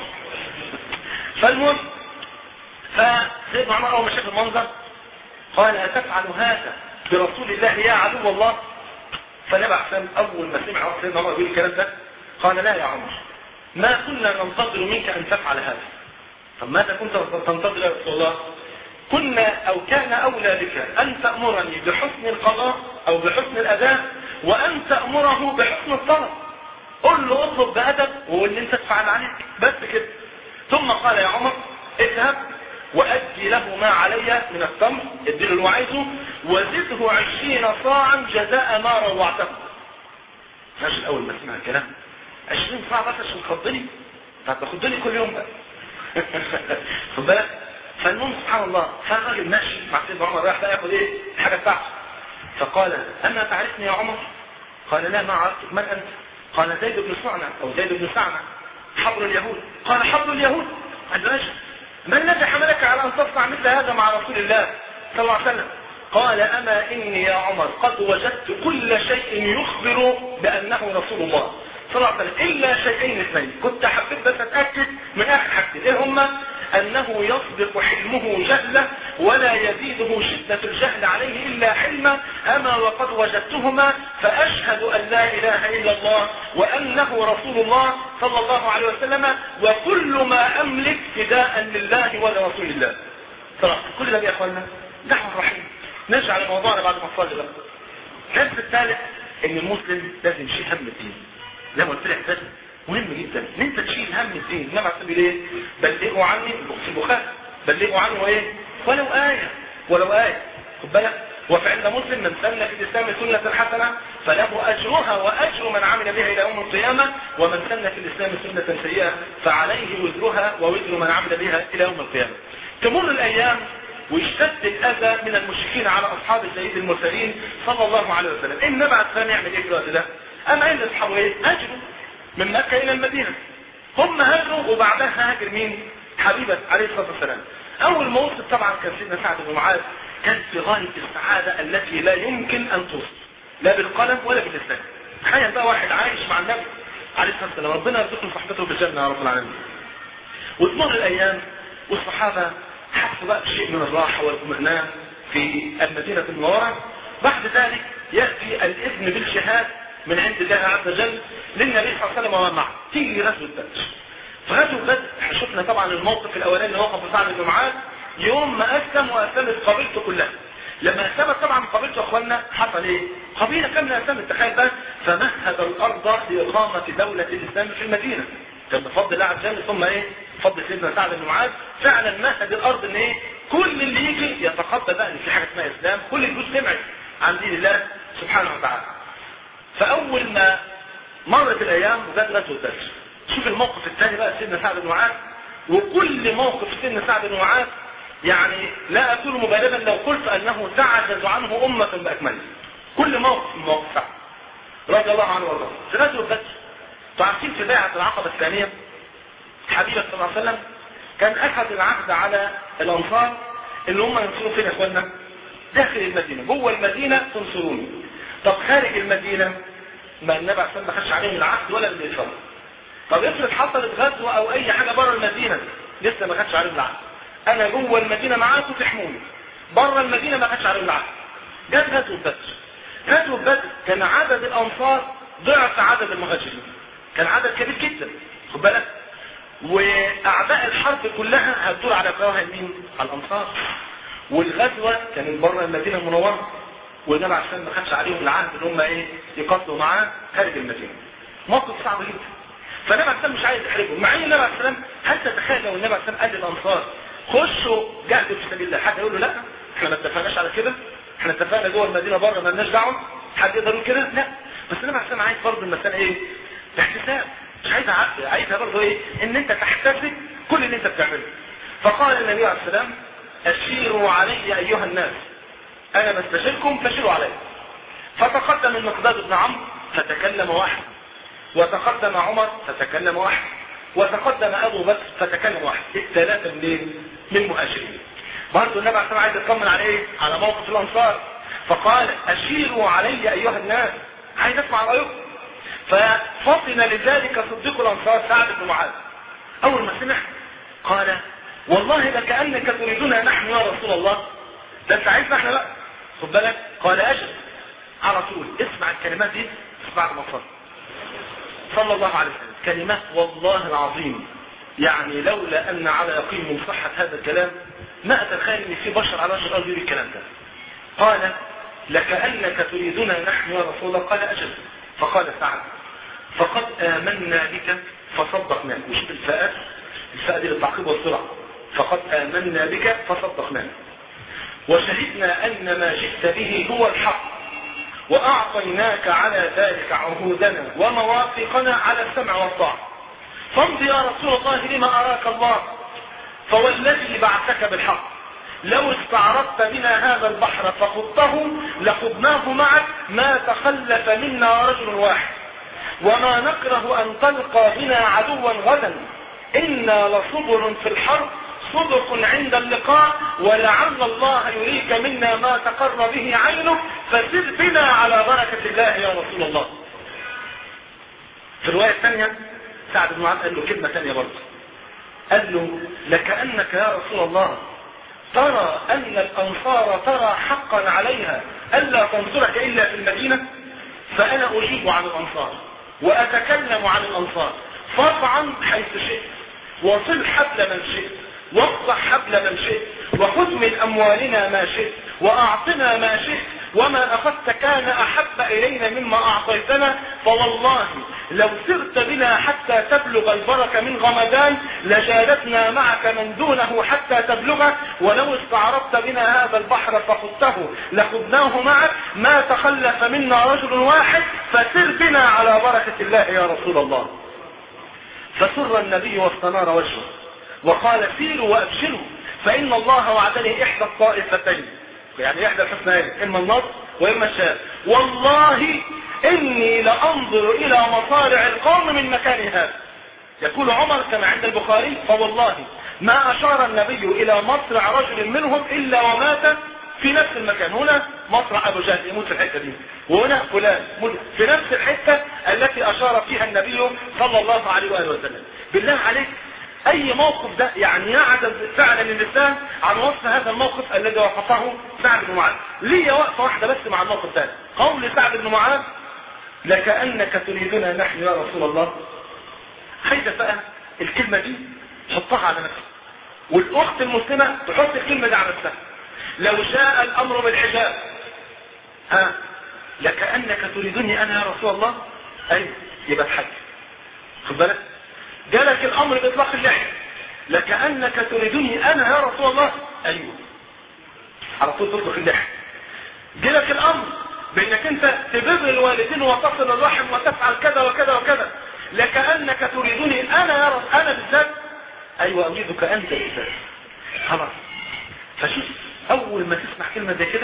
فالمهم فسيدنا عمر اول ما شاف المنظر قال اتفعل هذا برسول الله يا عدو الله؟ فنبع سام اول ما سمع سيدنا عمر بيقول الكلام ده قال لا يا عمر ما كنا ننتظر منك ان تفعل هذا. طب ماذا كنت تنتظر يا رسول الله؟ كنا او كان اولى بك ان تأمرني بحسن القضاء او بحسن الاداء وان تأمره بحسن الطلب. قل له اطلب بادب وقول لي انت تفعل عليك بس كده. ثم قال يا عمر اذهب وادي له ما علي من التمر، ادي له اللي هو عايزه وزده عشرين صاعا جزاء ما روعته. الراجل اول ما سمع الكلام عشرين صاع بس عشان تخضني؟ طب تاخدني كل يوم بقى. خد بالك. فالمهم سبحان الله فالراجل ماشي مع سيدنا عمر رايح بقى ياخد ايه؟ الحاجه بتاعته. فقال اما تعرفني يا عمر؟ قال لا ما عرفتك. من انت؟ قال زيد بن سعنة او زيد بن سعنة حبر اليهود. قال حبر اليهود؟ قال له ما الذي حملك على ان تصنع مثل هذا مع رسول الله صلى الله عليه وسلم؟ قال اما اني يا عمر قد وجدت كل شيء يخبر بانه رسول الله صلى الله عليه وسلم الا شيئين اثنين، كنت حبيت بس اتاكد من اخر حاجتين. ايه هما؟ انه يسبق حلمه جهله ولا يزيده شده الجهل عليه الا حلما، اما وقد وجدتهما فاشهد ان لا اله الا الله وانه رسول الله صلى الله عليه وسلم وكل ما املك فداء لله ولرسول الله. صراحه كل ده يا اخوانا دعوه رحيم. نرجع لموضوعنا بعد ما نصلي بقى. الدرس الثالث ان المسلم لازم يشيل هم الدين. زي ما قلت لك ده مهم جدا ان انت تشيل هم الدين. انما على سبيل ايه؟ بلغوا عني في البخاري بلغوا عنه ايه؟ ولو آية ولو آية. خد بالك. وفعل مسلم من سن في الاسلام سنة حسنة فله اجرها واجر من عمل بها الى يوم القيامة، ومن سن في الاسلام سنة سيئة فعليه وزرها ووزر من عمل بها الى يوم القيامة. تمر الايام ويشتد الاذى من المشركين على اصحاب السيد المرسلين صلى الله عليه وسلم. النبي عليه السلام يعمل ايه في الوقت ده؟ اما ان اصحابه ايه؟ هاجروا من مكة الى المدينة. هم هاجروا وبعدها هاجر مين؟ حبيبة عليه الصلاة والسلام. اول ما وصل طبعا كان سيدنا سعد بن معاذ كان في غاية السعادة التي لا يمكن ان توصف لا بالقلم ولا باللسان. تخيل بقى واحد عايش مع النبي عليه الصلاة والسلام، ربنا يرزقنا صحبته بالجنة يا رب العالمين. وتمر الايام والصحابة حسوا بقى بشيء من الراحة والاطمئنان في المدينة المنورة. بعد ذلك يأتي الإذن بالجهاد من عند الله عز وجل للنبي صلى الله عليه وسلم ومن معه. تيجي غزوة بدر. في غزوة بدر شفنا طبعا الموقف الأولاني اللي وقف سعد بن معاذ يوم ما أسلم وأسلمت قبيلته كلها. لما أسلمت طبعا قبيلته أخواننا حصل إيه؟ قبيلة كاملة أسلمت. تخيل بقى فمهد الأرض لإقامة دولة الإسلام في المدينة. كان بفضل الله عز وجل ثم إيه؟ بفضل سيدنا سعد بن معاذ فعلا مهد الأرض إن إيه؟ كل اللي يجي يتقبل بقى إن في حاجة اسمها إسلام، كل الجزء سمعت عن دين الله سبحانه وتعالى. فأول ما مرت الأيام وجات غزوة بدر. شوف الموقف الثاني بقى سيدنا سعد بن معاذ. وكل موقف سيدنا سعد بن معاذ يعني لا أكون مبالغا لو قلت أنه تعجز عنه أمة بأكمله. كل موقف من مواقف سعد رضي الله عنه وارضاه. في غزوة بدر انتوا عارفين في بيعة العقبة الثانية حبيبه صلى الله عليه وسلم كان اخذ العهد على الانصار اللي هم ينصروا فين يا اخوانا؟ داخل المدينة، جوه المدينة تنصروني. طب خارج المدينة ما النبي عليه الصلاة والسلام ما خدش عليهم العهد ولا الميثاق. طب افرض حصلت غزوة او اي حاجة بره المدينة لسه ما خدش عليهم العهد. انا جوه المدينة معاكم تحموني، بره المدينة ما خدش عليهم العهد. جت غزوة بدر. غزوة بدر كان عدد الانصار ضعف عدد المهاجرين، كان عدد كبير جدا خد بالك، واعداء الحرب كلها هتدور على قواها مين؟ على الانصار. والغزوة كانت بره المدينة المنورة والنبي عليه الصلاة والسلام ما خدش عليهم العهد ان هم ايه يقاتلوا معاه خارج المدينة. موقف صعب جدا. فالنبي عليه الصلاة والسلام مش عايز يحرجهم، مع ان النبي عليه الصلاة والسلام هل تتخيل لو النبي عليه الصلاة والسلام قال للانصار خشوا جاهدوا في سبيل الله، حد يقول له لا احنا ما اتفقناش على كده، احنا اتفقنا جوه المدينة بره ما لناش دعوه، حد يقدر يقول كده؟ لا. بس النبي عليه الصلاة والسلام عايز برضه المسألة ايه؟ احتساب، مش عايز عقل، عايزها برضه ايه؟ ان انت تحتسب كل اللي انت بتعمله. فقال النبي عليه الصلاة والسلام اشيروا علي ايها الناس، انا بستشيركم فاشيروا علي. فتقدم المقداد بن عمرو فتكلم واحد، وتقدم عمر فتكلم واحد، وتقدم ابو بكر فتكلم واحد، الثلاثه منين؟ من المهاجرين. برضه النبي عليه الصلاه والسلام عايز يطمن على ايه؟ على موقف الانصار. فقال اشيروا علي ايها الناس، عايز اسمع رايكم. ففطن لذلك صديق الانصار سعد بن معاذ. اول ما سمع قال والله لكأنك تريدنا نحن يا رسول الله، ده انت عايزنا احنا بقى خد بالك. قال اجل. على طول اسمع الكلمات دي بعد ما صلى صلى الله عليه وسلم، كلمات والله العظيم يعني لولا ان على يقين من صحة هذا الكلام ما اتخيل ان في بشر على وجه الارض يقول الكلام ده. قال لكأنك تريدنا نحن يا رسول الله. قال اجل. فقال سعد فقد آمنا بك فصدقناك. وشوف الفاءات، الفاء دي للتعقيب والسرعة. فقد آمنا بك فصدقناك وشهدنا أن ما جئت به هو الحق وأعطيناك على ذلك عهودنا ومواثيقنا على السمع والطاعة. فامض يا رسول الله لما أراك الله، فوالذي بعثك بالحق لو استعرضت بنا هذا البحر فخضته لخضناه معك ما تخلف منا رجل واحد، وما نكره أن تلقى بنا عدوا غدا، إنا لصبر في الحرب صدق عند اللقاء، ولعل الله يريك منا ما تقر به عينه، فسر بنا على بركة الله يا رسول الله. في الرواية الثانية سعد بن معاذ قال له كلمة ثانية برضه، قال له لكأنك يا رسول الله ترى أن الأنصار ترى حقا عليها ألا تنصرك إلا في المدينة، فأنا أجيب عن الأنصار وأتكلم عن الأنصار، فاطعن حيث شئت وصل حبل من شئت واقطع حبل من شئت وخذ من أموالنا ما شئت وأعطنا ما شئت، وما أخذت كان أحب إلينا مما أعطيتنا، فوالله لو سرت بنا حتى تبلغ البركة من غمدان لجالتنا معك من دونه حتى تبلغه، ولو استعرضت بنا هذا البحر فخذته لخذناه معك ما تخلف منا رجل واحد، فسر بنا على بركة الله يا رسول الله. فسر النبي واستنار وجهه وقال سيروا وابشروا فإن الله وعدني إحدى الطائفتين، يعني إحدى الحسنين، إما النصر وإما الشام، والله إني لأنظر إلى مصارع القوم من مكان هذا. يقول عمر كما عند البخاري فوالله ما أشار النبي إلى مصرع رجل منهم إلا ومات في نفس المكان. هنا مصرع أبو جهل يموت في الحتة دي، وهنا فلان في نفس الحتة التي أشار فيها النبي صلى الله عليه وآله وسلم. بالله عليك أي موقف ده يعني يعجز فعلا اللسان عن وصف هذا الموقف الذي وصفه سعد بن معاذ. ليه وقفة واحدة بس مع الموقف ده، قول سعد بن معاذ لكأنك تريدنا نحن يا رسول الله. عايزة بقى الكلمة دي تحطها على نفسك، والأخت المسلمة تحط الكلمة دي على نفسها. لو جاء الأمر بالحجاب ها لكأنك تريدني أنا يا رسول الله، أي يبقى تحج. خد بالك جالك الأمر بإطلاق اللحية لكأنك تريدني أنا يا رسول الله، أيوه على طول تطلق اللحية. جالك الأمر بأنك أنت تبر الوالدين وتصل الرحم وتفعل كذا وكذا وكذا لكأنك تريدني أنا يا رسول أنا بالذات، أيوه أريدك أنت بالذات. خلاص. فشوف أول ما تسمع كلمة زي كده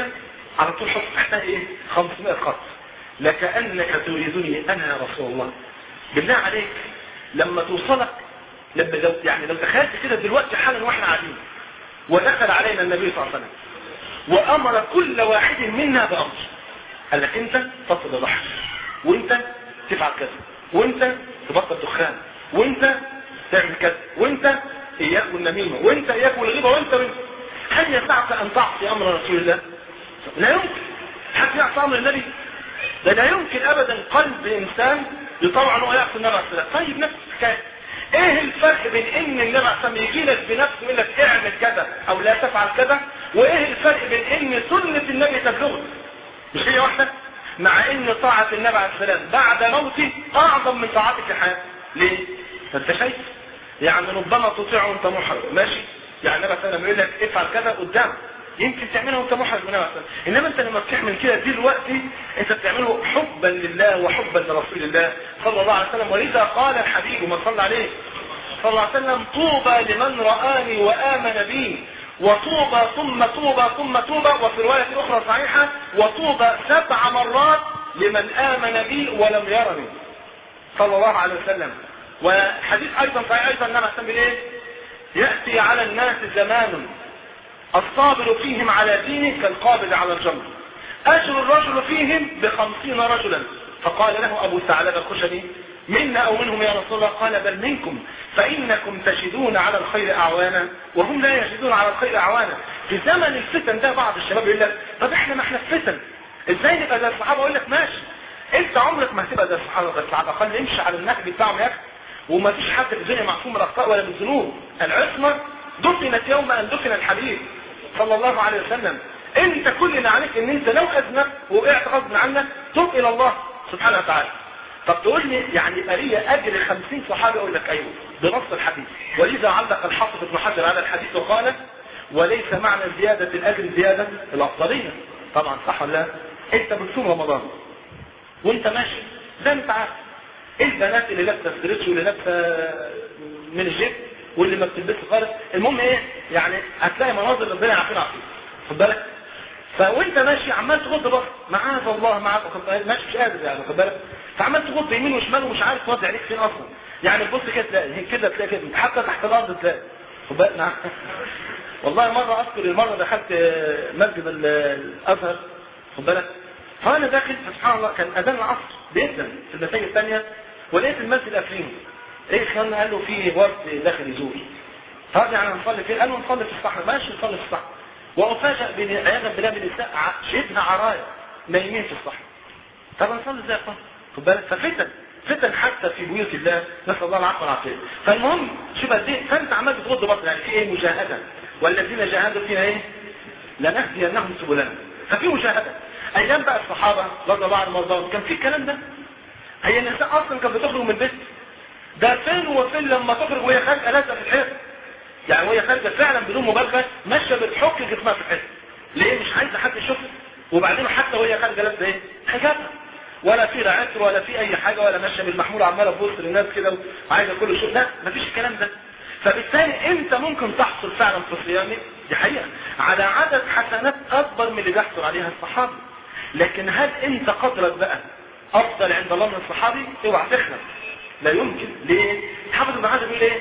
على طول حط تحتها ايه؟ خمسمائة خط. لكأنك تريدني انا يا رسول الله. بالله عليك لما توصلك، لما لو يعني لو تخيلت كده دلوقتي حالا واحنا قاعدين ودخل علينا النبي صلى الله عليه وسلم وامر كل واحد منا بامر، قال لك انت تفضل الضحك، وانت تفعل كذا، وانت تبطل دخان، وانت تعمل كذا، وانت اياك والنميمه، وانت اياك والغيبه، وانت من... هل يسعك ان تعصي امر رسول الله؟ لا يمكن. حد يعصي امر النبي؟ ده لا يمكن ابدا قلب انسان يطوع انه يعصي النبي عليه الصلاه والسلام. طيب نفس الحكايه، ايه الفرق بين ان النبي عليه الصلاه والسلام يجي لك بنفسه يقول لك اعمل كذا او لا تفعل كذا، وايه الفرق بين ان سنه النبي تبلغك؟ مش هي واحده؟ مع ان طاعه النبي عليه السلام بعد موته اعظم من طاعتك في حياتك. ليه؟ فانت شايف يعني ربما تطيع وانت محرم، ماشي؟ يعني النبي عليه السلام يقول لك افعل كذا قدامك، يمكن تعملها وانت محرج من النبي عليه السلام، انما انت لما بتعمل كده دلوقتي انت بتعمله حبا لله وحبا لرسول الله صلى الله عليه وسلم. ولذا قال الحبيب من صلى عليه صلى الله عليه وسلم: طوبى لمن رآني وآمن بي، وطوبى ثم طوبى ثم طوبى، وفي رواية أخرى صحيحة: وطوبى سبع مرات لمن آمن بي ولم يرني صلى الله عليه وسلم. وحديث أيضا صحيح أيضا النبي عليه الصلاة والسلام: يأتي على الناس زمان الصابر فيهم على دينه كالقابض على الجمر، أجر الرجل فيهم بخمسين رجلا. فقال له أبو ثعلبة الخشني: منا أو منهم يا رسول الله؟ قال: بل منكم، فإنكم تجدون على الخير أعوانا وهم لا يجدون على الخير أعوانا. في زمن الفتن ده بعض الشباب يقول لك: طب احنا ما احنا في فتن، ازاي نبقى زي الصحابة؟ اقول لك ماشي، انت عمرك ما هتبقى زي الصحابة، بس على الأقل امشي على النهج بتاعهم يا اخي. وما فيش حد في الدنيا معصوم من الأخطاء ولا من الذنوب، العصمة دفنت يوم أن دفن الحبيب صلى الله عليه وسلم. انت كل اللي عليك ان انت لو اذنبت وقعت غصب عنك تب الى الله سبحانه وتعالى. طب تقول لي يعني يبقى لي اجر خمسين صحابي؟ اقول لك ايوه بنص الحديث. ولذا علق الحافظ ابن حجر على الحديث وقال: وليس معنى زياده الاجر زياده الافضليه. طبعا صح ولا لا؟ انت بتصوم رمضان وانت ماشي زي ما انت عارف، البنات اللي لابسه ستريتش واللي لابسه من الجيب واللي ما بتلبسش خالص، المهم ايه يعني هتلاقي مناظر ربنا يعافينا فيها، خد بالك؟ فوانت ماشي عمال تغض بصر، معاذ الله معاك، ماشي مش قادر يعني، خد بالك؟ فعمال تغض يمين وشمال ومش عارف توزع عليك فين اصلا. يعني تبص كده تلاقي كده، تلاقي كده، حتى تحت الارض تلاقي، خد بالك؟ نعم. والله مره اذكر المره دخلت مسجد الازهر، خد بالك؟ فانا داخل سبحان الله كان اذان العصر بيأذن في المساجد الثانيه، ولقيت المسجد قافلين. ايه خلنا؟ قال له في ورد داخل يزور. طب يعني نصلي فين؟ قالوا نصلي في الصحراء. ماشي نصلي في الصحراء. وافاجئ عياذا بالله بالنساء شبه عرايا نايمين في الصحراء. طب نصلي ازاي يا اخوان؟ خد بالك؟ ففتن فتن حتى في بيوت الله، نسال الله العفو والعافيه. فالمهم شوف قد ايه، فانت عمال بتغض بصر، يعني في ايه؟ مجاهده. والذين جاهدوا فينا ايه؟ لنهدينهم سبلنا. ففي مجاهده. ايام بقى الصحابه رضي الله عنهم وارضاهم كان في الكلام ده. هي النساء اصلا كانت بتخرج من البيت، ده فين وفين لما تخرج وهي خارجه لازقه في الحيط، يعني وهي خارجه فعلا بدون مبالغه ماشيه بتحك جسمها في الحيط. ليه؟ مش عايزه حد يشوفها. وبعدين حتى وهي خارجه لابسه ايه؟ حجابها، ولا في لا عطر ولا في اي حاجه، ولا ماشيه بالمحمول عماله تبص للناس كده وعايزه كل شيء. لا، مفيش الكلام ده. فبالتالي انت ممكن تحصل فعلا في صيامك دي حقيقه على عدد حسنات اكبر من اللي بيحصل عليها الصحابه. لكن هل انت قدرك بقى افضل عند الله من الصحابي؟ اوعى تخلف، لا يمكن. ليه؟ حافظ ابن حجر بيقول ايه؟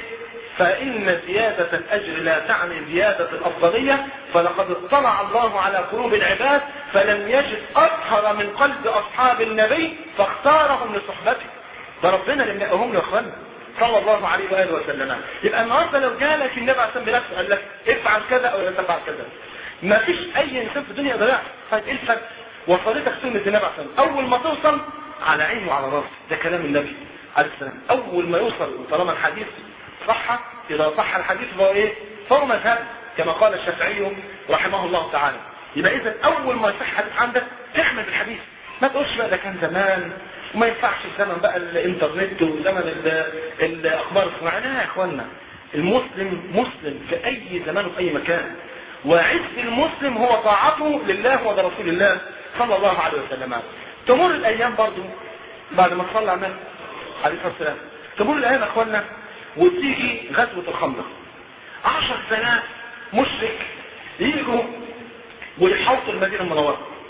فإن زيادة الأجر لا تعني زيادة الأفضلية، فلقد اطلع الله على قلوب العباد فلم يجد أطهر من قلب أصحاب النبي فاختارهم لصحبته. ده ربنا اللي منقهم له يا اخوانا صلى الله عليه وآله وسلم. يبقى النهارده لو جالك النبي عليه الصلاة والسلام قال لك افعل كذا أو لا تفعل كذا، ما فيش أي إنسان في الدنيا يقدر يعرف. طيب إيه الفرق؟ وصلتك سنة النبي عليه الصلاة والسلام، أول ما توصل على عينه وعلى راسه، ده كلام النبي عليه السلام. أول ما يوصل طالما الحديث صح، إذا صح الحديث فهو إيه؟ فهو مذهب كما قال الشافعي رحمه الله تعالى. يبقى إذا أول ما يصح حديث عندك تحمد الحديث، ما تقولش بقى ده كان زمان وما ينفعش في زمن بقى الإنترنت وزمن الأخبار الصناعية. لا يا إخوانا، المسلم مسلم في أي زمان وفي أي مكان، وعز المسلم هو طاعته لله ولرسول الله صلى الله عليه وسلم. تمر الأيام برضو بعد ما تصلى على النبي عليه الصلاة والسلام، تمر الأيام يا إخوانا وتيجي غزوة الخندق، عشر سنوات مشرك يجوا ويحوطوا المدينة المنورة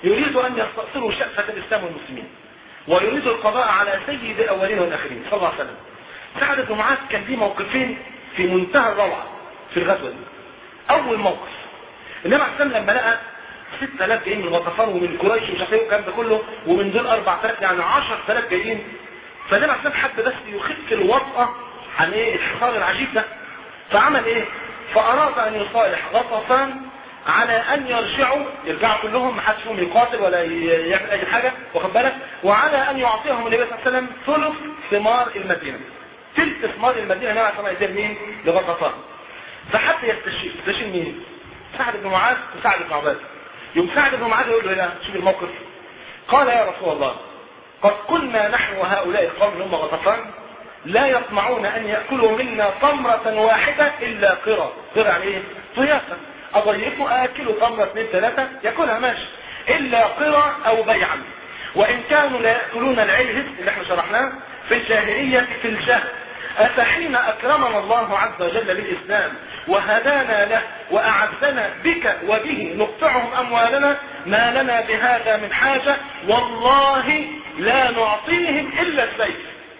يريد ان يستأصلوا شأفة الاسلام والمسلمين، ويريد القضاء على سيد الاولين والاخرين صلى الله عليه وسلم. سعد بن معاذ كان ليه موقفين في منتهى الروعة في الغزوة دي. اول موقف، النبي عليه الصلاة والسلام لما لقى ستة آلاف جايين من غطفان ومن قريش ومش عارف ايه والكلام ده كله، ومن دول أربعة آلاف يعني عشرة آلاف جايين، فالنبي عليه الصلاة والسلام حب بس يخف الوطأة عن ايه الحصار العجيب ده. فعمل ايه؟ فاراد ان يصالح غطفان على ان يرجعوا يرجعوا كلهم، ما حدش فيهم يقاتل ولا يعمل اي حاجه، واخد بالك، وعلى ان يعطيهم النبي صلى الله عليه وسلم ثلث ثمار المدينه. ثلث ثمار المدينه النبي عليه الصلاه والسلام يدير مين؟ لغطفان. فحتى يستشير يستشير مين؟ سعد بن معاذ وسعد بن عباده. يوم سعد بن معاذ يقول له لا، شوف الموقف. قال يا رسول الله قد كنا نحن وهؤلاء القوم اللي هم غطفان لا يطمعون ان ياكلوا منا تمره واحده الا قرى. قرى يعني ايه؟ ضيافه. اضيفوا اكلوا تمره اثنين ثلاثه ياكلها ماشي، الا قرى او بيعا. وان كانوا لا ياكلون العيهز اللي احنا شرحناه في الجاهليه في الجهل، أفحين أكرمنا الله عز وجل بالإسلام وهدانا له وأعزنا بك وبه نقطعهم أموالنا، ما لنا بهذا من حاجة، والله لا نعطيهم إلا السيف.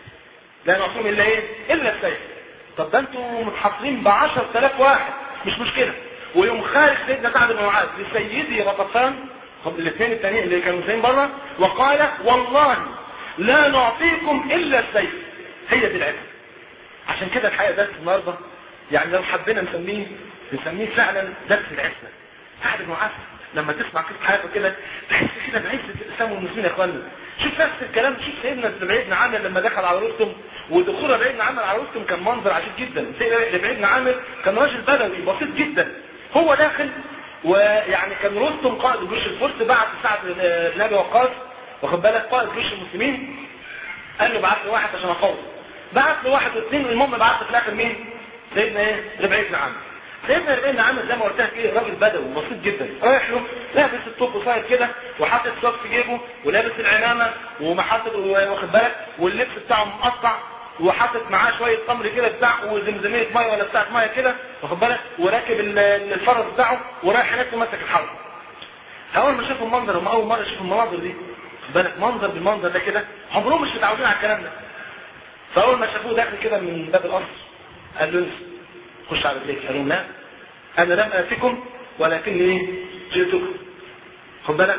لا نعطيهم إلا إيه؟ إلا السيف. طب ده أنتوا متحصرين بعشر آلاف واحد، مش مشكلة. ويوم خارج سيدنا سعد بن معاذ لسيدي غطفان الاثنين التانيين اللي كانوا زين بره، وقال والله لا نعطيكم إلا السيف. هي دي العزة. عشان كده الحقيقة درس النهاردة يعني لو حبينا نسميه نسميه فعلا درس العزة. سعد بن معاذ لما تسمع قصة حياته كده تحس كده بعزة الإسلام والمسلمين يا اخوانا. شوف نفس الكلام، شوف سيدنا لبعيد بن عامر لما دخل على رستم، ودخول لبعيد بن عامر على رستم كان منظر عجيب جدا. سيدنا لبعيد بن عامر كان راجل بدوي بسيط جدا، هو داخل ويعني كان رستم قائد جيش الفرس، بعت سعد بن ابي وقاص واخد بالك قائد جيش المسلمين، قال له بعت له واحد عشان اقوم. بعت له واحد واثنين، المهم بعت في الاخر مين؟ سيدنا ايه؟ ربعي بن عامر. سيدنا ربعي بن عامر زي ما قلت لك ايه راجل بدوي بسيط جدا، رايح له لابس الطوب قصير كده وحاطط صوت في جيبه ولابس العمامه ومحاطط واخد بالك واللبس بتاعه مقطع وحاطط معاه شويه تمر كده بتاع وزمزميه ميه ولا بتاعه ميه كده واخد بالك، وراكب الفرس بتاعه ورايح هناك ماسك الحرب. اول ما شافوا المنظر، هم اول مره يشوفوا المناظر دي واخد بالك، منظر بالمنظر ده كده عمرهم مش متعودين على الكلام ده. فاول ما شافوه داخل كده من باب القصر قال له خش على رجليك. قالوا لا انا لم اتكم ولكني ايه جئتكم خد بالك،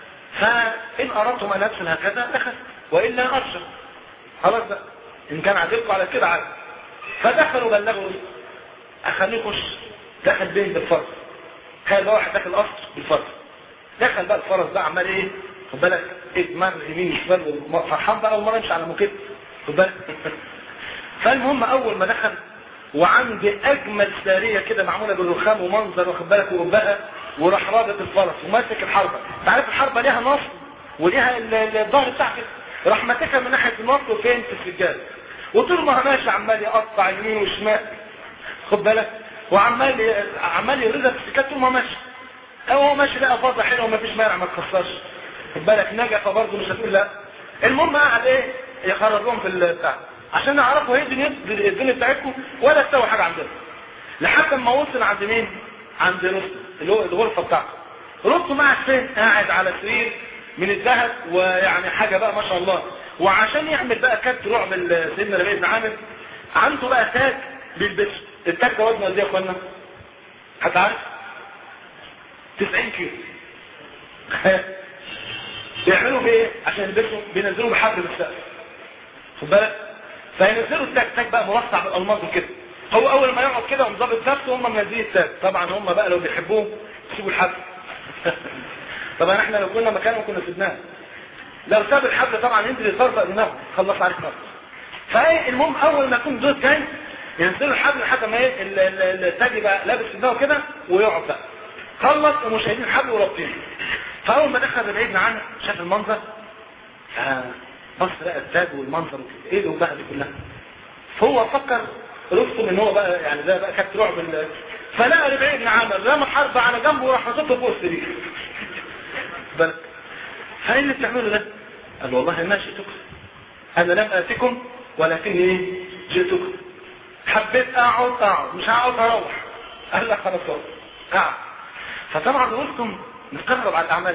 فان اردتم ان ادخل هكذا دخل والا ارجع خلاص بقى، ان كان عاجبكم على كده عادي. فدخلوا بلغوا اخليه يخش. دخل بين بالفرس، كان بقى واحد داخل قصر بالفرس، دخل بقى الفرس بقى عمال ايه خد بالك ادمار يمين شمال فرحان بقى اول مره يمشي على موكب خد بالك. فالمهم اول ما دخل وعندي اجمل ساريه كده معموله بالرخام ومنظر واخد بالك وربها، وراح رابط الفرس وماسك الحربه. انت عارف الحربه ليها نص وليها الظهر بتاعها كده، راح ماسكها من ناحيه النص وفين في السجاد، وطول ما ماشي عمال يقطع يمين وشمال خد بالك، وعمال عمال يرزق في السجاد طول ما ماشي. هو ماشي لقى فاضه حلوه وما فيش مانع ما تخسرش خد بالك، نجفه برضه مش هتقول لا. المهم قاعد ايه يخرج لهم في البتاع عشان نعرفوا هي الدنيا الدنيا بتاعتكم ولا تسوي حاجه عندنا. لحد ما وصل عند مين؟ عند رستم اللي هو الغرفه بتاعته. رستم قاعد فين؟ قاعد على سرير من الذهب ويعني حاجه بقى ما شاء الله. وعشان يعمل بقى كبت رعب سيدنا ربيع بن عامر عنده بقى تاج بيلبسه. التاج ده وزنه قد ايه يا اخوانا؟ حد عارف؟ تسعين كيلو. بيعملوا بايه عشان يلبسوا؟ بينزلوا بحبل السقف خد بالك، فينزلوا التاج. تاج بقى مرصع بالالماس وكده. هو اول ما يقعد كده ومظبط نفسه هم منزلين التاج. طبعا هم بقى لو بيحبوه يسيبوا الحبل. طبعا احنا لو كنا مكانهم كنا سيبناه. لو ساب الحبل طبعا ينزل يطرطق دماغه خلص عليك نفسه. فايه المهم اول ما يكون دوت جاي ينزلوا الحبل لحد ما ايه التاج يبقى لابس في دماغه كده ويقعد بقى. خلص ومش شايلين الحبل ورابطينه. فاول ما دخل ربيع بن عامر شاف المنظر بص لقى التاج والمنظر ايه اللي وبقى دي كلها. فهو فكر رستم ان هو بقى يعني ده بقى كانت رعب ال... فلقى ربيع بن عامر رمى حرب على جنبه وراح حاططه فوق السرير. بالك فايه اللي بتعمله ده؟ قال والله ما جئتكم انا لم اتكم ولكن ايه جئتكم. حبيت اقعد اقعد مش هقعد اروح. قال لك خلاص اقعد. فطبعا رستم مستغرب على الاعمال دي.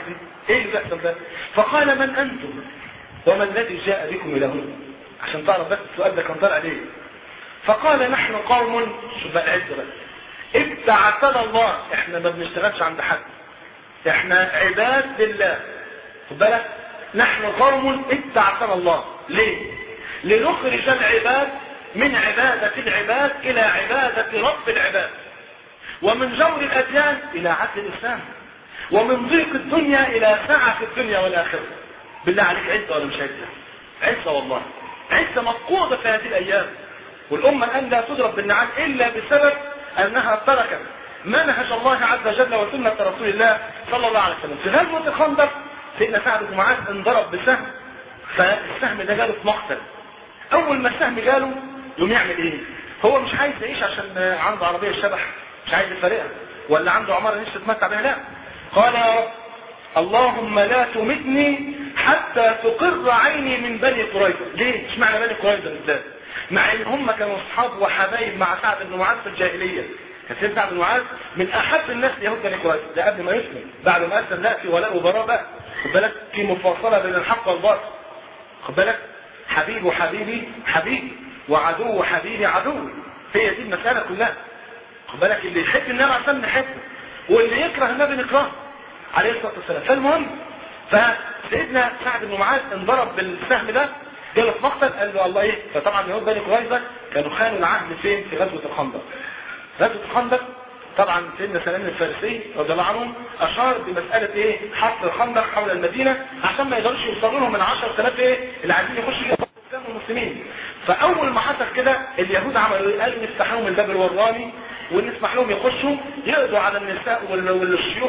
ايه اللي بيحصل ده؟ فقال من انتم وما الذي جاء بكم الى هنا؟ عشان تعرف بس السؤال ده كان طالع ليه. فقال نحن قوم، شوف بقى العزه بقى، ابتعثنا الله، احنا ما بنشتغلش عند حد، احنا عباد لله. خد بالك، نحن قوم ابتعثنا الله. ليه؟ لنخرج العباد من عبادة العباد الى عبادة رب العباد، ومن جور الاديان الى عدل الاسلام، ومن ضيق الدنيا الى سعة الدنيا والاخرة. بالله عليك عزة ولا مش عزة؟ عزة والله، عزة مفقودة في هذه الايام. والامة الان لا تضرب بالنعال الا بسبب انها تركت منهج الله عز وجل وسنة رسول الله صلى الله عليه وسلم. في غزوة الخندق سيدنا سعد بن معاذ انضرب بسهم، فالسهم ده جاله في مقتل. اول ما السهم جاله يوم يعمل ايه؟ هو مش عايز يعيش عشان عنده عربية شبح مش عايز يفارقها، ولا عنده عمارة نفسه يتمتع بها، لا. قال يا رب اللهم لا تمتني حتى تقر عيني من بني قريظة. ليه؟ مش معنى بني قريظة بالذات؟ مع ان هم كانوا اصحاب وحبايب مع سعد بن معاذ في الجاهلية. كان سيدنا سعد بن معاذ من احب الناس ليهود بني قريظة، ده قبل ما يسلم. بعد ما اسلم لا، في ولاء وبراء بقى. خد بالك، في مفاصلة بين الحق والباطل. خد بالك، حبيب وحبيبي حبيبي، وعدو وحبيبي عدو. هي دي المسألة كلها. خد بالك، اللي يحب النبي عشان نحبه، واللي يكره النبي نكرهه عليه الصلاة والسلام. فالمهم، فسيدنا سعد بن معاذ انضرب بالسهم ده، جاله في مقتل. قال له الله ايه؟ فطبعا يهود بني قريظة كانوا خانوا العهد فين؟ في غزوة الخندق. غزوة الخندق طبعا سيدنا سلمان الفارسي رضي الله عنه اشار بمسألة ايه؟ حفر الخندق حول المدينة عشان ما يقدرش يوصلوا لهم من عشرة آلاف ايه اللي عايزين يخشوا الاسلام والمسلمين. فاول ما حصل كده اليهود عملوا ايه؟ قالوا نفتح لهم الباب الوراني ونسمح لهم يخشوا يقضوا على النساء والشيوخ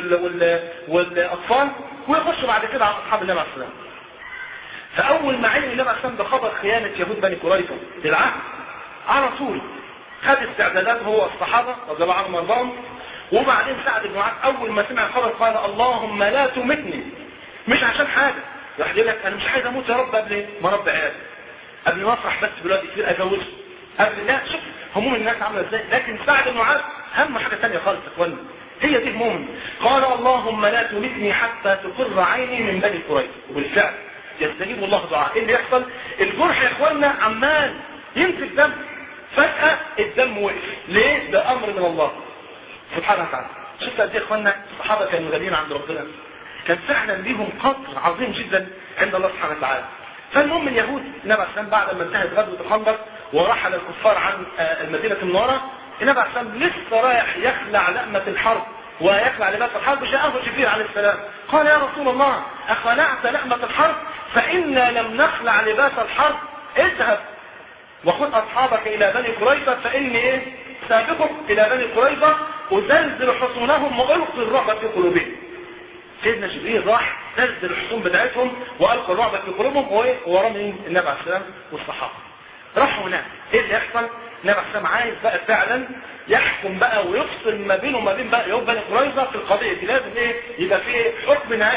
والاطفال، ويخشوا بعد كده على اصحاب النبي عليه الصلاه والسلام. فاول ما علم النبي عليه الصلاه والسلام بخبر خيانه يهود بني قريظه للعهد، على طول خد استعدادات هو الصحابه رضي الله عنهم وارضاهم. وبعدين سعد بن معاذ اول ما سمع الخبر قال اللهم لا تمتني، مش عشان حاجه، راح يقول لك انا مش عايز اموت يا رب قبل ما رب عيالي، قبل ما افرح بس بالوقت كتير اجوزه، قبل لا. شوف هموم الناس عامله ازاي. لكن سعد بن معاذ هم حاجه ثانيه خالص يا اخوانا، هي دي هموم. قال اللهم لا تمتني حتى تقر عيني من بني قريظه. وبالفعل يستجيب الله دعاء. ايه اللي يحصل؟ الجرح يا اخوانا عمال ينزل دم، فجاه الدم وقف. ليه؟ ده امر من الله سبحانه وتعالى. شفت قد ايه يا اخوانا الصحابه كانوا غاليين عند ربنا، كان فعلا ليهم قدر عظيم جدا عند الله سبحانه وتعالى. فالمهم اليهود النبي عليه السلام بعد ما انتهت غزوه الخندق ورحل الكفار عن المدينه المنوره، النبي عليه السلام لسه رايح يخلع لأمة الحرب ويخلع لباس الحرب، جاءه جبريل عليه السلام قال يا رسول الله اخلعت لأمة الحرب؟ فإنا لم نخلع لباس الحرب، اذهب وخذ اصحابك الى بني قريظة فاني ايه سابقهم الى بني قريظة ازلزل حصونهم والقي الرعب في قلوبهم. سيدنا جبريل راح نزل الحصون بتاعتهم والقى الرعب في قلوبهم ورا من النبي عليه السلام والصحابه. راحوا هناك، ايه اللي يحصل؟ النبي عليه السلام عايز بقى فعلا يحكم بقى ويفصل ما بينه وما بين بقى يهود بني قريظة في القضيه دي، لازم ايه يبقى فيه حكم نهائي.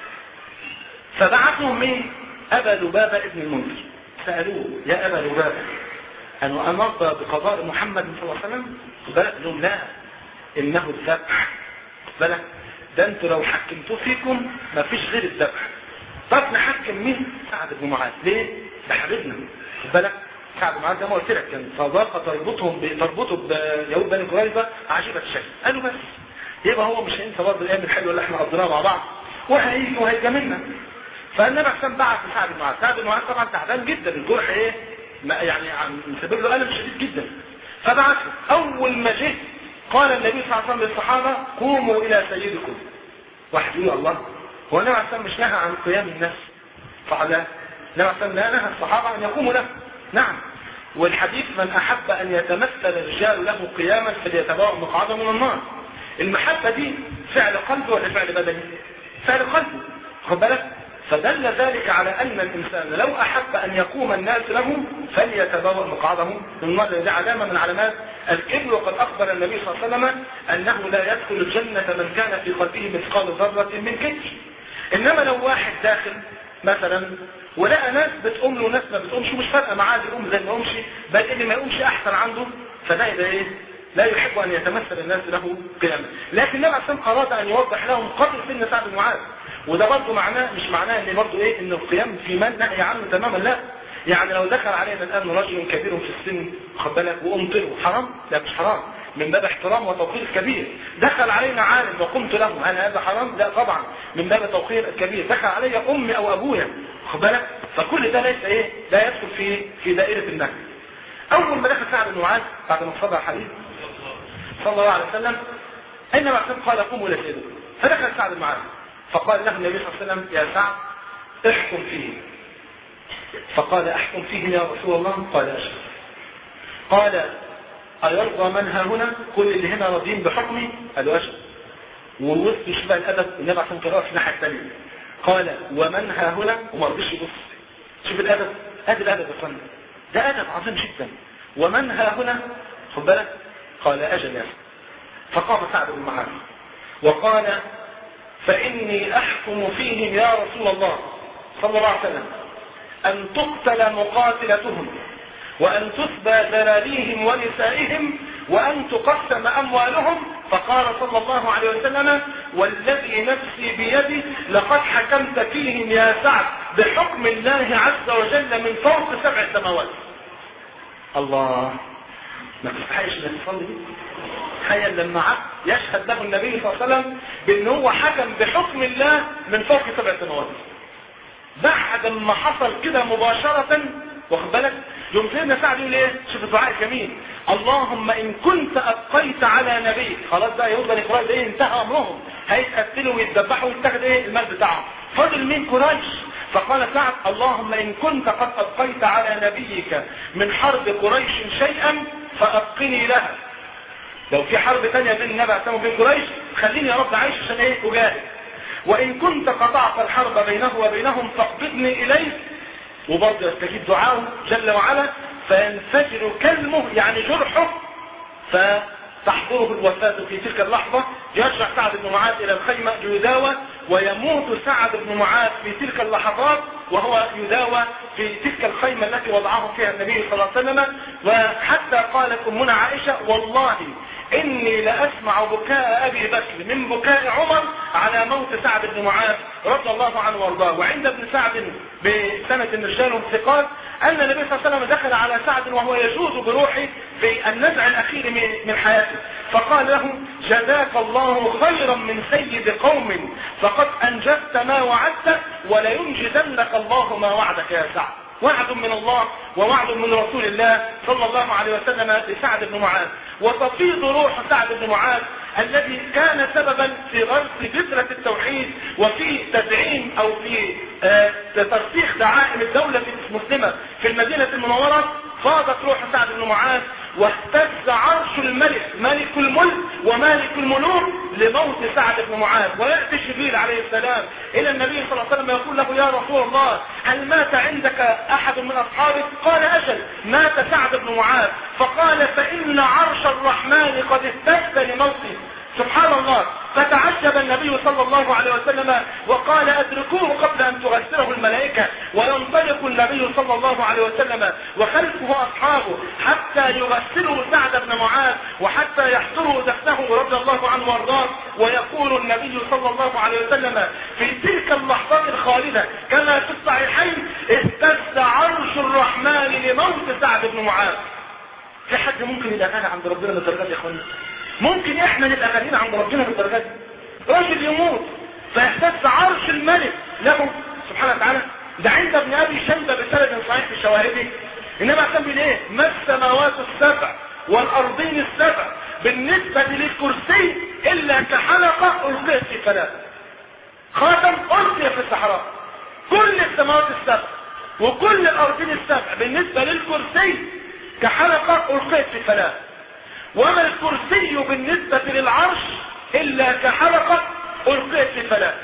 فبعثهم مين؟ ابا لبابه ابن المنذر. سالوه يا ابا لبابه ان امرت بقضاء محمد صلى الله عليه وسلم؟ بالك لهم لا، انه الذبح. بالك ده انتوا لو حكمتوا فيكم ما فيش غير الذبح. طب نحكم مين؟ سعد بن معاذ. ليه؟ ده حبيبنا. بالك سعد بن معاذ زي ما قلت لك كان صداقه تربطهم تربطه بيهود بني قريظه عجيبه الشكل. قالوا بس يبقى هو مش هينسى برضه الايام الحلوه اللي احنا قضيناها مع بعض وهيجي وهيجاملنا. فالنبي عليه بعت لسعد بن معاذ. سعد بن معاذ طبعا تعبان جدا، الجرح ايه يعني مسبب له الم شديد جدا. فبعت اول ما جه قال النبي صلى الله عليه وسلم للصحابه قوموا الى سيدكم. واحد يقول الله هو النبي عليه مش نهى عن قيام الناس؟ فعلا النبي عليه لا نهى الصحابه ان يقوموا له. نعم، والحديث من احب ان يتمثل الرجال له قياما فليتبوأ مقعده من النار. المحبه دي فعل قلبي ولا فعل بدني؟ فعل قلبي. خد بالك؟ فدل ذلك على ان الانسان لو احب ان يقوم الناس له فليتبوأ مقعده من النار. دي علامه من علامات الكبر، وقد اخبر النبي صلى الله عليه وسلم انه لا يدخل الجنه من كان في قلبه مثقال ذره من كبر. انما لو واحد داخل مثلا ولقى ناس بتقوم له ناس ما بتقومش مش فارقه معاه يقوم زي ما يقومش، بل اللي ما يقومش احسن عنده، فده يبقى ايه؟ لا يحب ان يتمثل الناس له قياما. لكن النبي عليه الصلاه والسلام اراد ان يوضح لهم قدر سن سعد بن معاذ، وده برضه معناه مش معناه ان برضه ايه ان القيام في من نهي عنه تماما، لا. يعني لو دخل علينا الان رجل كبير في السن خد بالك وامطره حرام؟ لا مش حرام، من باب احترام وتوقير الكبير. دخل علينا عالم وقمت له، هل هذا حرام؟ لا طبعا، من باب توقير الكبير. دخل علي امي او ابويا خد بالك، فكل ده ليس ايه لا يدخل في في دائره النهي. اول ما دخل سعد بن معاذ بعد ما صلى الحديث صلى الله عليه وسلم اينما قال قوموا الى سيدكم، فدخل سعد بن معاذ فقال له النبي صلى الله عليه وسلم يا سعد احكم فيه. فقال احكم فيه يا رسول الله؟ قال اشهد. قال ايرضى من ها هنا؟ كل اللي هنا راضين بحكمي؟ قالوا اشهد. والوسط يشبه الادب النبي عشان قراءه في الناحيه الثانيه قال ومن ها هنا؟ وما رضيش يبص. شوف الادب، ادي الادب يا فندم، ده ادب عظيم جدا. ومن ها هنا؟ خد بالك. قال اجل يا سعد. فقام سعد بن معاذ وقال فاني احكم فيهم يا رسول الله صلى الله عليه وسلم ان تقتل مقاتلتهم وان تسبى ذراريهم ونسائهم وان تقسم اموالهم. فقال صلى الله عليه وسلم والذي نفسي بيده لقد حكمت فيهم يا سعد بحكم الله عز وجل من فوق سبع سماوات. الله، ما تستحيش انك تصلي. تخيل لما عبد يشهد له النبي صلى الله عليه وسلم بان هو حكم بحكم الله من فوق سبع سماوات. بعد ما حصل كده مباشرة واخد بالك يوم سيدنا سعد يقول ايه؟ شوف الدعاء الجميل، اللهم ان كنت ابقيت على نبيك. خلاص بقى يهود بني قريظة ايه انتهى امرهم، هيتقتلوا ويتذبحوا ويتاخد ايه المال بتاعهم، فضل مين؟ قريش. فقال سعد اللهم ان كنت قد ابقيت على نبيك من حرب قريش شيئا فابقني لها. لو في حرب ثانيه بين النبي عليه وبين قريش خليني يا رب عايش عشان ايه؟ اجاهد. وان كنت قطعت الحرب بينه وبينهم فاقبضني اليك. وبرضه يستجيب دعاءه جل وعلا فينفجر كلمه يعني جرحه فتحضره الوفاة في تلك اللحظة. يرجع سعد بن معاذ الى الخيمة ليداوى ويموت سعد بن معاذ في تلك اللحظات وهو يداوى في تلك الخيمة التي وضعه فيها النبي صلى الله عليه وسلم. وحتى قالت امنا عائشة والله اني لاسمع بكاء ابي بكر من بكاء عمر على موت سعد بن معاذ رضي الله عنه وارضاه. وعند ابن سعد بسنة الرجال والثقات ان النبي صلى الله عليه وسلم دخل على سعد وهو يجوز بروحه في النزع الاخير من حياته فقال له جزاك الله خيرا من سيد قوم فقد انجزت ما وعدت ولينجزنك الله ما وعدك يا سعد. وعد من الله ووعد من رسول الله صلى الله عليه وسلم لسعد بن معاذ. وتفيض روح سعد بن معاذ الذي كان سببا في غرس بذرة التوحيد وفي تدعيم او في آه ترسيخ دعائم الدولة المسلمة في المدينة المنورة. فاضت روح سعد بن معاذ واهتز عرش الملك ملك الملك ومالك الملوك لموت سعد بن معاذ. ويأتي جبريل عليه السلام الى النبي صلى الله عليه وسلم يقول له يا رسول الله هل مات عندك احد من اصحابك؟ قال اجل مات سعد بن معاذ. فقال فان عرش الرحمن قد اهتز لموته. سبحان الله. فتعجب النبي صلى الله عليه وسلم وقال ادركوه قبل ان تغسله الملائكة. وينطلق النبي صلى الله عليه وسلم وخلفه اصحابه حتى يغسلوا سعد بن معاذ وحتى يحضروا دفنه رضي الله عنه وارضاه. ويقول النبي صلى الله عليه وسلم في تلك اللحظات الخالدة كما في الصحيحين اهتز عرش الرحمن لموت سعد بن معاذ. في حد ممكن يبقى غني عند ربنا بالدرجات يا اخوانا؟ ممكن احنا نبقى غنيين عند ربنا بالدرجات دي؟ راجل يموت فيهتز عرش الملك له سبحانه وتعالى. ده عند ابن ابي شيبه بسند صحيح في شواهده انما كان بيقول ايه؟ ما السماوات السبع والارضين السبع بالنسبه للكرسي الا كحلقه القيت في فلاه. خاتم القي في الصحراء. كل السماوات السبع وكل الارضين السبع بالنسبه للكرسي كحلقه القيت في فلاه. وما الكرسي بالنسبة للعرش إلا كحلقة ألقيت في فلاه.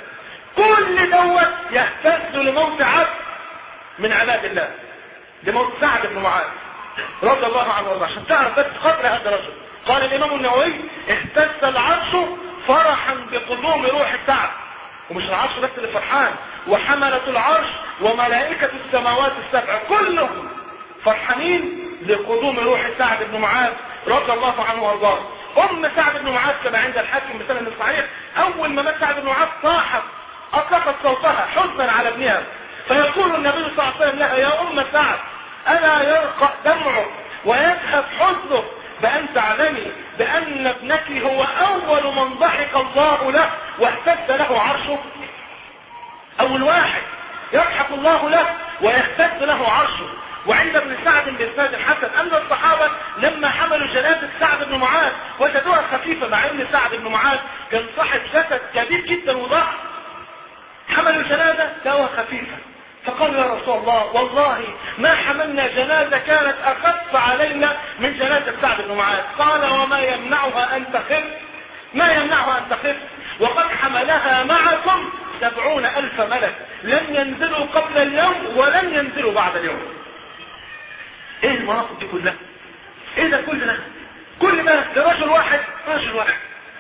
كل دوت يهتز لموت عبد من عباد الله لموت سعد بن معاذ رضي الله عنه وارضاه. عشان تعرف بس قدر هذا الرجل. قال الإمام النووي اهتز العرش فرحا بقدوم روح سعد. ومش العرش بس اللي فرحان، وحملة العرش وملائكة السماوات السبع كلهم فرحانين لقدوم روح سعد بن معاذ رضي الله عنه وارضاه. ام سعد بن معاذ كما عند الحاكم بسند صحيح اول ما مات سعد بن معاذ صاحت اطلقت صوتها حزنا على ابنها، فيقول النبي صلى الله عليه وسلم لها: يا ام سعد، الا يرقى دمعك ويذهب حزنك بأن تعلمي بأن ابنك هو أول من ضحك الله له واهتز له عرشه؟ أول واحد يضحك الله له ويهتز له عرشه. وعند ابن سعد بإسناد الحسن أن الصحابة لما حملوا جنازة سعد بن معاذ وجدوها خفيفة، مع أن سعد بن معاذ كان صاحب جسد كبير جدا وضخم، حملوا جنازة لقوها خفيفة، فقالوا: يا رسول الله، والله ما حملنا جنازة كانت أخف علينا من جنازة سعد بن معاذ. قال: وما يمنعها أن تخف؟ ما يمنعها أن تخف وقد حملها معكم سبعون ألف ملك لم ينزلوا قبل اليوم ولم ينزلوا بعد اليوم. ايه المناطق دي كلها؟ ايه ده كل ده؟ كل ده لرجل واحد، رجل واحد،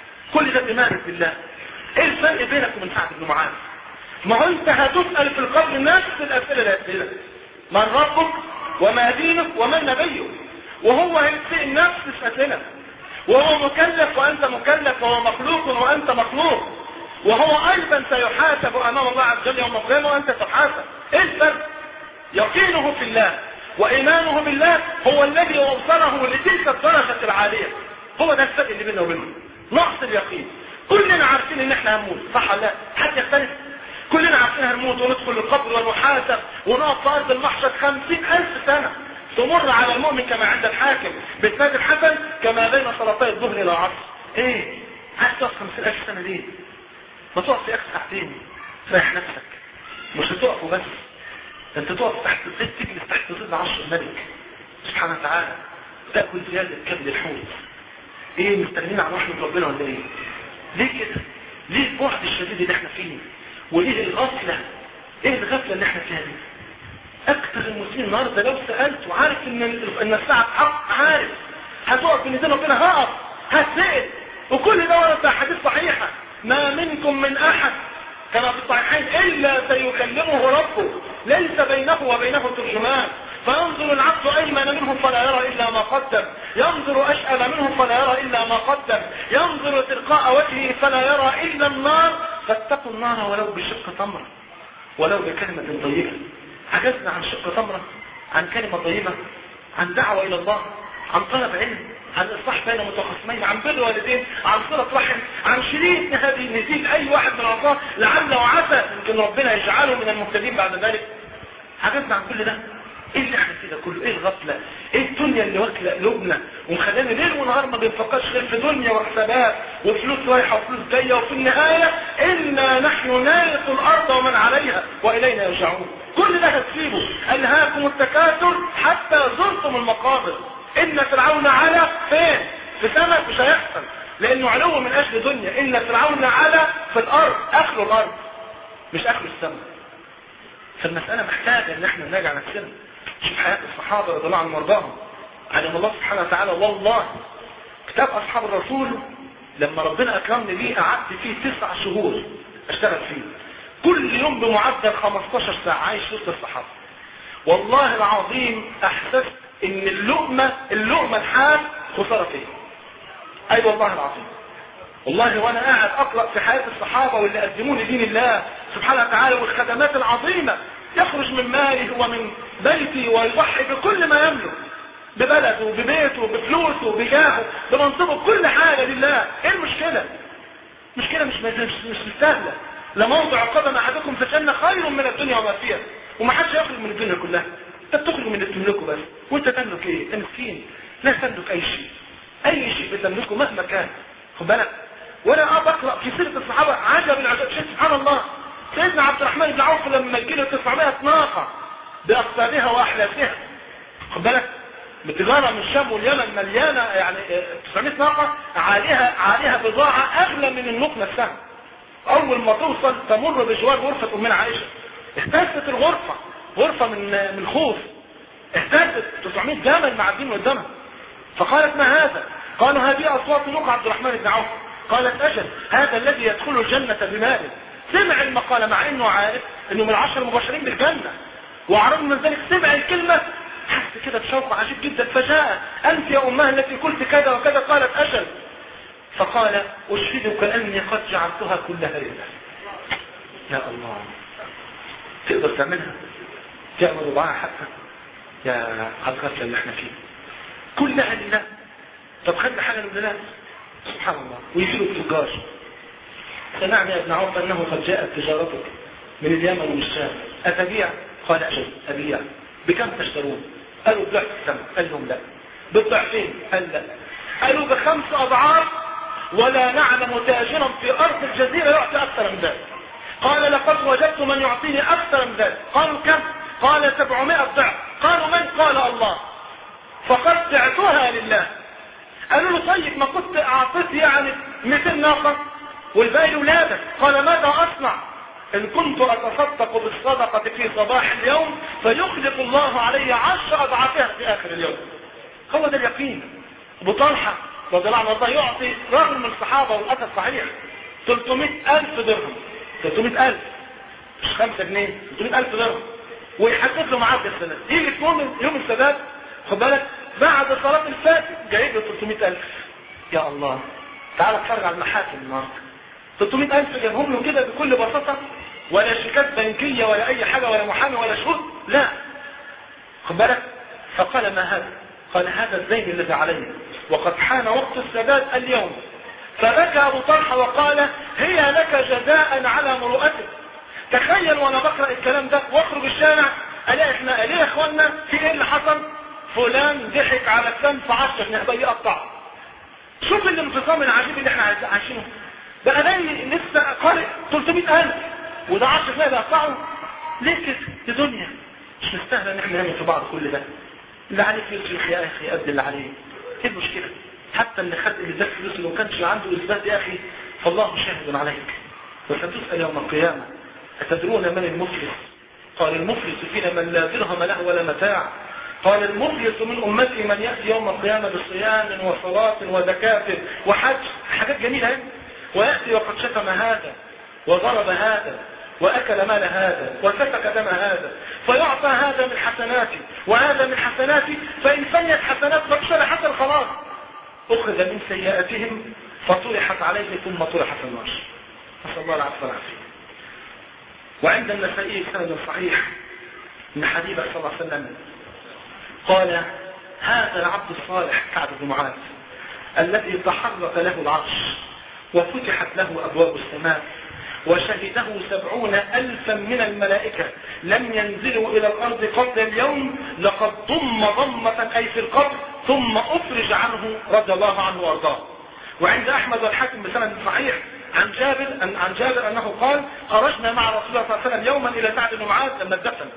كل ده بإيمان بالله. ايه الفرق بينك وبين سعد بن معاذ؟ ما هو انت هتسأل في القبر نفس الأسئلة الأسئلة: من ربك وما دينك ومن نبيك؟ وهو هيسأل نفس الأسئلة، وهو مكلف وأنت مكلف، وهو مخلوق وأنت مخلوق، وهو أيضا سيحاسب أمام الله عز وجل يوم القيامة وأنت تحاسب. إيه الفرق؟ يقينه في الله وإيمانه بالله هو الذي أوصله لتلك الدرجة العالية. هو ده الفرق اللي بيننا وبينه، نقص اليقين. كلنا عارفين ان احنا هنموت، صح ولا لا؟ حد يختلف؟ كلنا عارفين هنموت وندخل القبر ونحاسب ونقف في ارض المحشر خمسين الف سنة تمر على المؤمن كما عند الحاكم بإسناد الحسن كما بين صلاتي الظهر الى العصر. ايه؟ عايز تقف خمسين الف سنة ليه؟ ما تقف في اخر ساعتين تريح نفسك. مش هتقف وبس، انت تقف تحت الظل، تجلس تحت ظل عرش الملك سبحانه وتعالى، تاكل زيادة كبد الحوت. ايه، مستغنين عن رحمة ربنا ولا ايه؟ ليه كده؟ ليه البعد الشديد اللي احنا فيه؟ وليه الغفلة؟ ايه الغفلة اللي احنا فيها دي؟ اكثر المسلمين النهارده لو سألت وعارف ان ان الساعة حق، عارف هتقف بين ايدين ربنا، هقف هتسأل، وكل ده ورد في حديث صحيحة: ما منكم من احد كما في الصحيحين الا سيكلمه ربه ليس بينه وبينه ترجمان، فينظر العبد ايمن منه فلا يرى الا ما قدم، ينظر اشأل منه فلا يرى الا ما قدم، ينظر تلقاء وجهه فلا يرى الا النار، فاتقوا النار ولو بشق تمرة، ولو بكلمة طيبة. عجزنا عن شق تمرة، عن كلمة طيبة، عن دعوة الى الله، عن طلب علم، عن اصلاح بين متخاصمين، عن بر والدين، عن صلة رحم، عن شريط هذه نزيل اي واحد من الله لعل وعسى يمكن ربنا يجعله من المهتدين بعد ذلك. عجزنا عن كل ده. ايه اللي احنا فيه ده كله؟ ايه الغفلة؟ ايه الدنيا اللي واكله قلوبنا ومخلينا ليل ونهار ما بنفكرش غير في دنيا وحسابات وفلوس رايحه وفلوس جايه، وفي النهايه انا نحن نارث الارض ومن عليها والينا يرجعون. كل ده هتسيبه. الهاكم التكاثر حتى زرتم المقابر. ان فرعون علا فين؟ في سماء، مش هيحصل لانه علو من اجل دنيا. ان فرعون علا في الارض، اخر الارض مش اخر السماء. فالمسألة محتاجة ان احنا نراجع نفسنا. شوف حياة الصحابة رضي الله عنهم وارضاهم، علم الله سبحانه وتعالى. والله كتاب اصحاب الرسول لما ربنا اكرمني بيه قعدت فيه تسع شهور اشتغل فيه، كل يوم بمعدل خمستاشر ساعة عايش وسط الصحابة. والله العظيم احسست ان اللقمة اللقمة الحال خسارة فيه. اي أيوة والله العظيم. والله وانا قاعد اقرأ في حياة الصحابة واللي قدموا لدين الله سبحانه وتعالى والخدمات العظيمة، يخرج من ماله ومن بيته ويضحي بكل ما يملك، ببلده ببيته بفلوسه بجاهه بمنصبه بكل حاجة لله. ايه المشكلة؟ مشكلة مش مش مش سهلة. لموضع قدم احدكم في الجنة خير من الدنيا وما فيها. وما حدش يخرج من الدنيا كلها، انت بتخرج من اللي تملكه بس، وانت تملك ايه؟ انت مسكين لا تملك اي شيء. اي شيء بتملكه مهما كان، خد بالك. وانا اه بقرأ في سيرة الصحابة عجب العجب، شيء سبحان الله. سيدنا عبد الرحمن بن عوف لما جيله تسعمائة ناقة بأقطابها وأحلافها، خد بالك، بتجارة من الشام واليمن مليانة، يعني تسعمائة ناقة عليها عليها بضاعة أغلى من النقط نفسها. أول ما توصل تمر بجوار غرفة أمنا عائشة، اهتزت الغرفة، غرفة من من خوف، اهتزت تسعمائة جمل معدين قدامها. فقالت: ما هذا؟ قالوا: هذه أصوات نوق عبد الرحمن بن عوف. قالت: أجل، هذا الذي يدخل الجنة بماله. سمع المقالة مع انه عارف انه من العشر المبشرين بالجنة، وعرض من ذلك سمع الكلمة حس كده بشوق عجيب جدا، فجاء: انت يا امها التي قلت كذا وكذا؟ قالت: اجل. فقال: اشهدك اني قد جعلتها كلها لله. يا الله، تقدر تعملها؟ تعمل ربعها حتى؟ يا على الغفلة اللي احنا فيه، كلها لله. طب خلي حاجة لله، سبحان الله. ويجيله التجار، سمعنا يا ابن عوف أنه قد جاءت تجارتك من اليمن ومن الشام، أتبيع؟ قال أجل أبيع. بكم تشترون؟ قالوا بضعف الثمن. قال لهم لا. بالضعفين؟ قال لا. قالوا بخمس أضعاف، ولا نعلم تاجرا في أرض الجزيرة يعطي أكثر من ذلك. قال لقد وجدت من يعطيني أكثر من ذلك. قالوا كم؟ قال سبعمائة ضعف. قالوا من؟ قال الله. فقد بعتها لله. قالوا له طيب ما كنت أعطيت يعني مئتين ناقة والباقي لولادك؟ قال ماذا أصنع؟ إن كنت أتصدق بالصدقة في صباح اليوم فيخلق الله علي عشر أضعافها في آخر اليوم. هو ده اليقين. أبو طلحة رضي الله عنه الله يعطي رجل من الصحابة والأثر صحيح ثلاثمائة ألف درهم. ثلاثمائة ألف مش خمسة جنيه، ثلاثمائة ألف درهم. ويحدث له معاه السنة. يجي في يوم يوم السبت خد بالك بعد صلاة الفجر جايب له ثلاثمائة ألف. يا الله، تعال اتفرج على المحاكم النهارده. ثلاثمائة ألف جابهم له كده بكل بساطة، ولا شيكات بنكية ولا أي حاجة ولا محامي ولا شهود، لا. خد بالك. فقال ما هذا؟ قال هذا الدين الذي علي، وقد حان وقت السداد اليوم. فبكى أبو طلحة وقال هي لك جزاء على مروءتك. تخيل وانا بقرأ الكلام ده واخرج الشارع الاقي احنا الاقي يا اخوانا في ايه اللي حصل؟ فلان ضحك على الكم في عشرة جنيه بقى يقطع. شوف الانفصام العجيب اللي احنا عايشينه. بقى ده لسه قارئ ثلاثمائة ألف وده عشرة جنيه بيقطعوا. ليه كده؟ دي دنيا مش مستاهله ان احنا نعمل في بعض كل ده. اللي عليك يصرف يا اخي قد اللي عليه. ايه المشكله؟ حتى اللي خد اللي اداك فلوس اللي ما كانش عنده اثبات يا اخي فالله شاهد عليك وستسال يوم القيامه. أتدرون من المفلس؟ قال المفلس فينا من لا درهم له ولا متاع. قال المفلس من أمتي من يأتي يوم القيامة بصيام وصلاة وزكاة وحج، حاجات جميلة هنا. ويأتي وقد شتم هذا وضرب هذا وأكل مال هذا وسفك دم هذا، فيعطى هذا من حسناتي وهذا من حسناتي، فإن فنيت حسنات فبشر حسن خلاص أخذ من سيئاتهم فطرحت عليه ثم طرحت في النار. نسأل الله العفو والعافية. وعند النسائي سند صحيح من حديث صلى الله عليه وسلم قال هذا العبد الصالح سعد بن معاذ الذي تحرك له العرش وفتحت له أبواب السماء وشهده سبعون ألفا من الملائكة لم ينزلوا إلى الأرض قبل اليوم لقد ضم ضمة أي في القبر ثم أفرج عنه رضي الله عنه وارضاه. وعند أحمد والحاكم بسند صحيح عن جابر أن عن جابر أنه قال خرجنا مع رسول الله صلى الله عليه وسلم يوما إلى سعد بن معاذ لما اتدفن،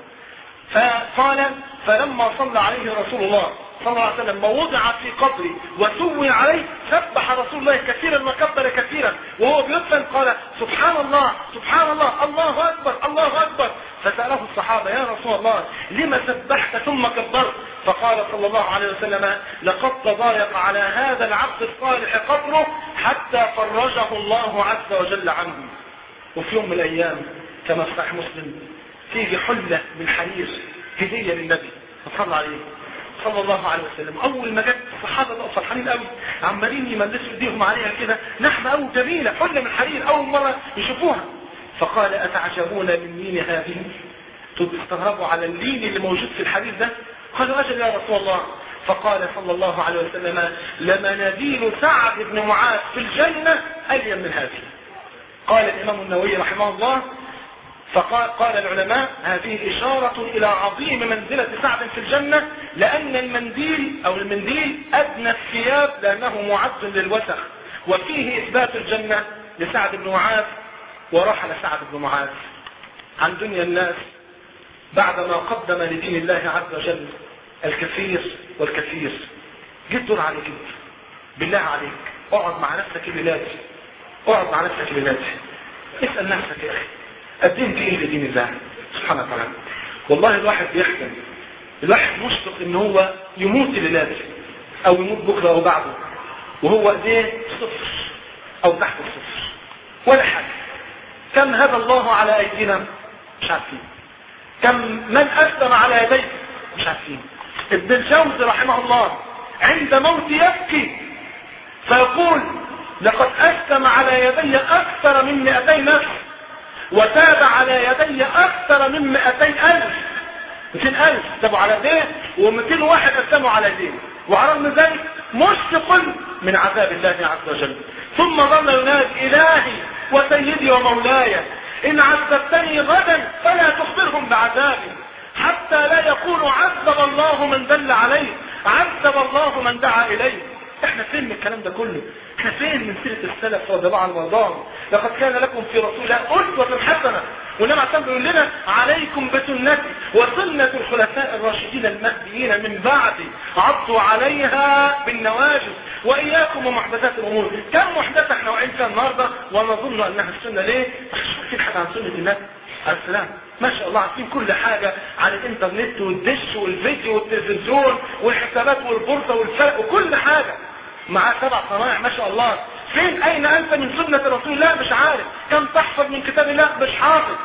فقال فلما صلى عليه رسول الله صلى الله عليه وسلم ووضع في قبري وسوي عليه سبح رسول الله كثيرا وكبر كثيرا وهو بيدفن قال سبحان الله سبحان الله الله أكبر الله أكبر. فسأله الصحابة يا رسول الله لما سبحت ثم كبرت؟ فقال صلى الله عليه وسلم لقد تضايق على هذا العبد الصالح قبره حتى فرجه الله عز وجل عنه. وفي يوم من الأيام كما في صحيح مسلم تيجي حلة من حرير هدية للنبي صلى عليه صلى الله عليه وسلم. أول ما جت الصحابة بقوا فرحانين قوي عمالين يملسوا ايديهم عليها كده نحمة قوي جميلة حلة من حرير أول مرة يشوفوها. فقال أتعجبون من لين هذه؟ تستغربوا على اللين اللي موجود في الحديث ده؟ قالوا أجل يا رسول الله. فقال صلى الله عليه وسلم لمناديل سعد بن معاذ في الجنة ألين من هذه. قال الإمام النووي رحمه الله فقال قال العلماء هذه إشارة إلى عظيم منزلة سعد في الجنة لأن المنديل أو المنديل أدنى الثياب لأنه معد للوسخ، وفيه إثبات الجنة لسعد بن معاذ. ورحل سعد بن معاذ عن دنيا الناس بعدما قدم لدين الله عز وجل الكثير والكثير. جد دور عليك بالله عليك اقعد مع نفسك الليلات اقعد مع نفسك الليلات اسأل نفسك يا أخي قدمت ايه لدين الله سبحانه وتعالى. والله الواحد بيحزن، الواحد مشفق ان هو يموت ليلات او يموت بكره او بعده وهو ايديه صفر او تحت الصفر ولا حاجه. كم هدى الله على ايدينا مش عارفين، كم من اسلم على يديه مش عارفين. ابن الجوزي رحمه الله عند موت يبكي فيقول لقد اسلم على يدي اكثر من مئتي نفس وتاب على يدي اكثر من مئتين الف، مئتين الف تابوا على يديه ومئتين واحد اسلموا على يديه، وعلى رغم ذلك مشفق من عذاب الله عز وجل. ثم ظل ينادي الهي وسيدي ومولاي ان عذبتني غدا فلا تخبرهم بعذابي، حتى لا يقول عذب الله من دل عليه، عذب الله من دعا اليه. احنا فين من الكلام ده كله؟ احنا فين من سيرة السلف رضي الله عنهم وارضاهم؟ لقد كان لكم في رسول الله أسوة حسنة. والنبي عليه الصلاة والسلام بيقول لنا عليكم بسنتي وسنة الخلفاء الراشدين المهديين من بعدي عضوا عليها بالنواجذ وإياكم ومحدثات الأمور. كم محدثة احنا واقعين فيها النهارده ونظن أنها السنة؟ ليه؟ عشان مش عارفين حاجة عن سنة النبي عليه السلام. ما شاء الله عارفين كل حاجة عن الانترنت والدش والفيديو والتلفزيون والحسابات والبورصة والفرق وكل حاجة، مع سبع صنائع ما شاء الله. فين اين انت من سنة رسول الله؟ مش عارف. كم تحفظ من كتاب الله؟ مش حافظ.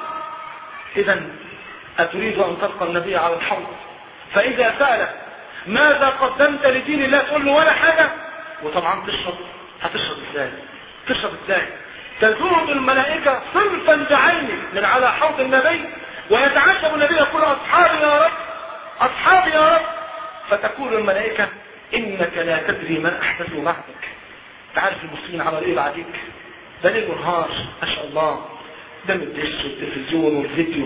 اذا اتريد ان تلقى النبي على الحوض فاذا سألك ماذا قدمت لدين الله تقول له ولا حاجة. وطبعا تشرب، هتشرب ازاي؟ تشرب ازاي؟ تزود الملائكة صنفا بعينه من على حوض النبي ويتعجب النبي يقول اصحابي يا رب، اصحابي يا رب، فتقول الملائكة انك لا تدري ما احدثوا بعدك. تعرف المسلمين عملوا ايه بعدك؟ ده ليل ونهار ما شاء الله، دم الدش والتلفزيون والفيديو،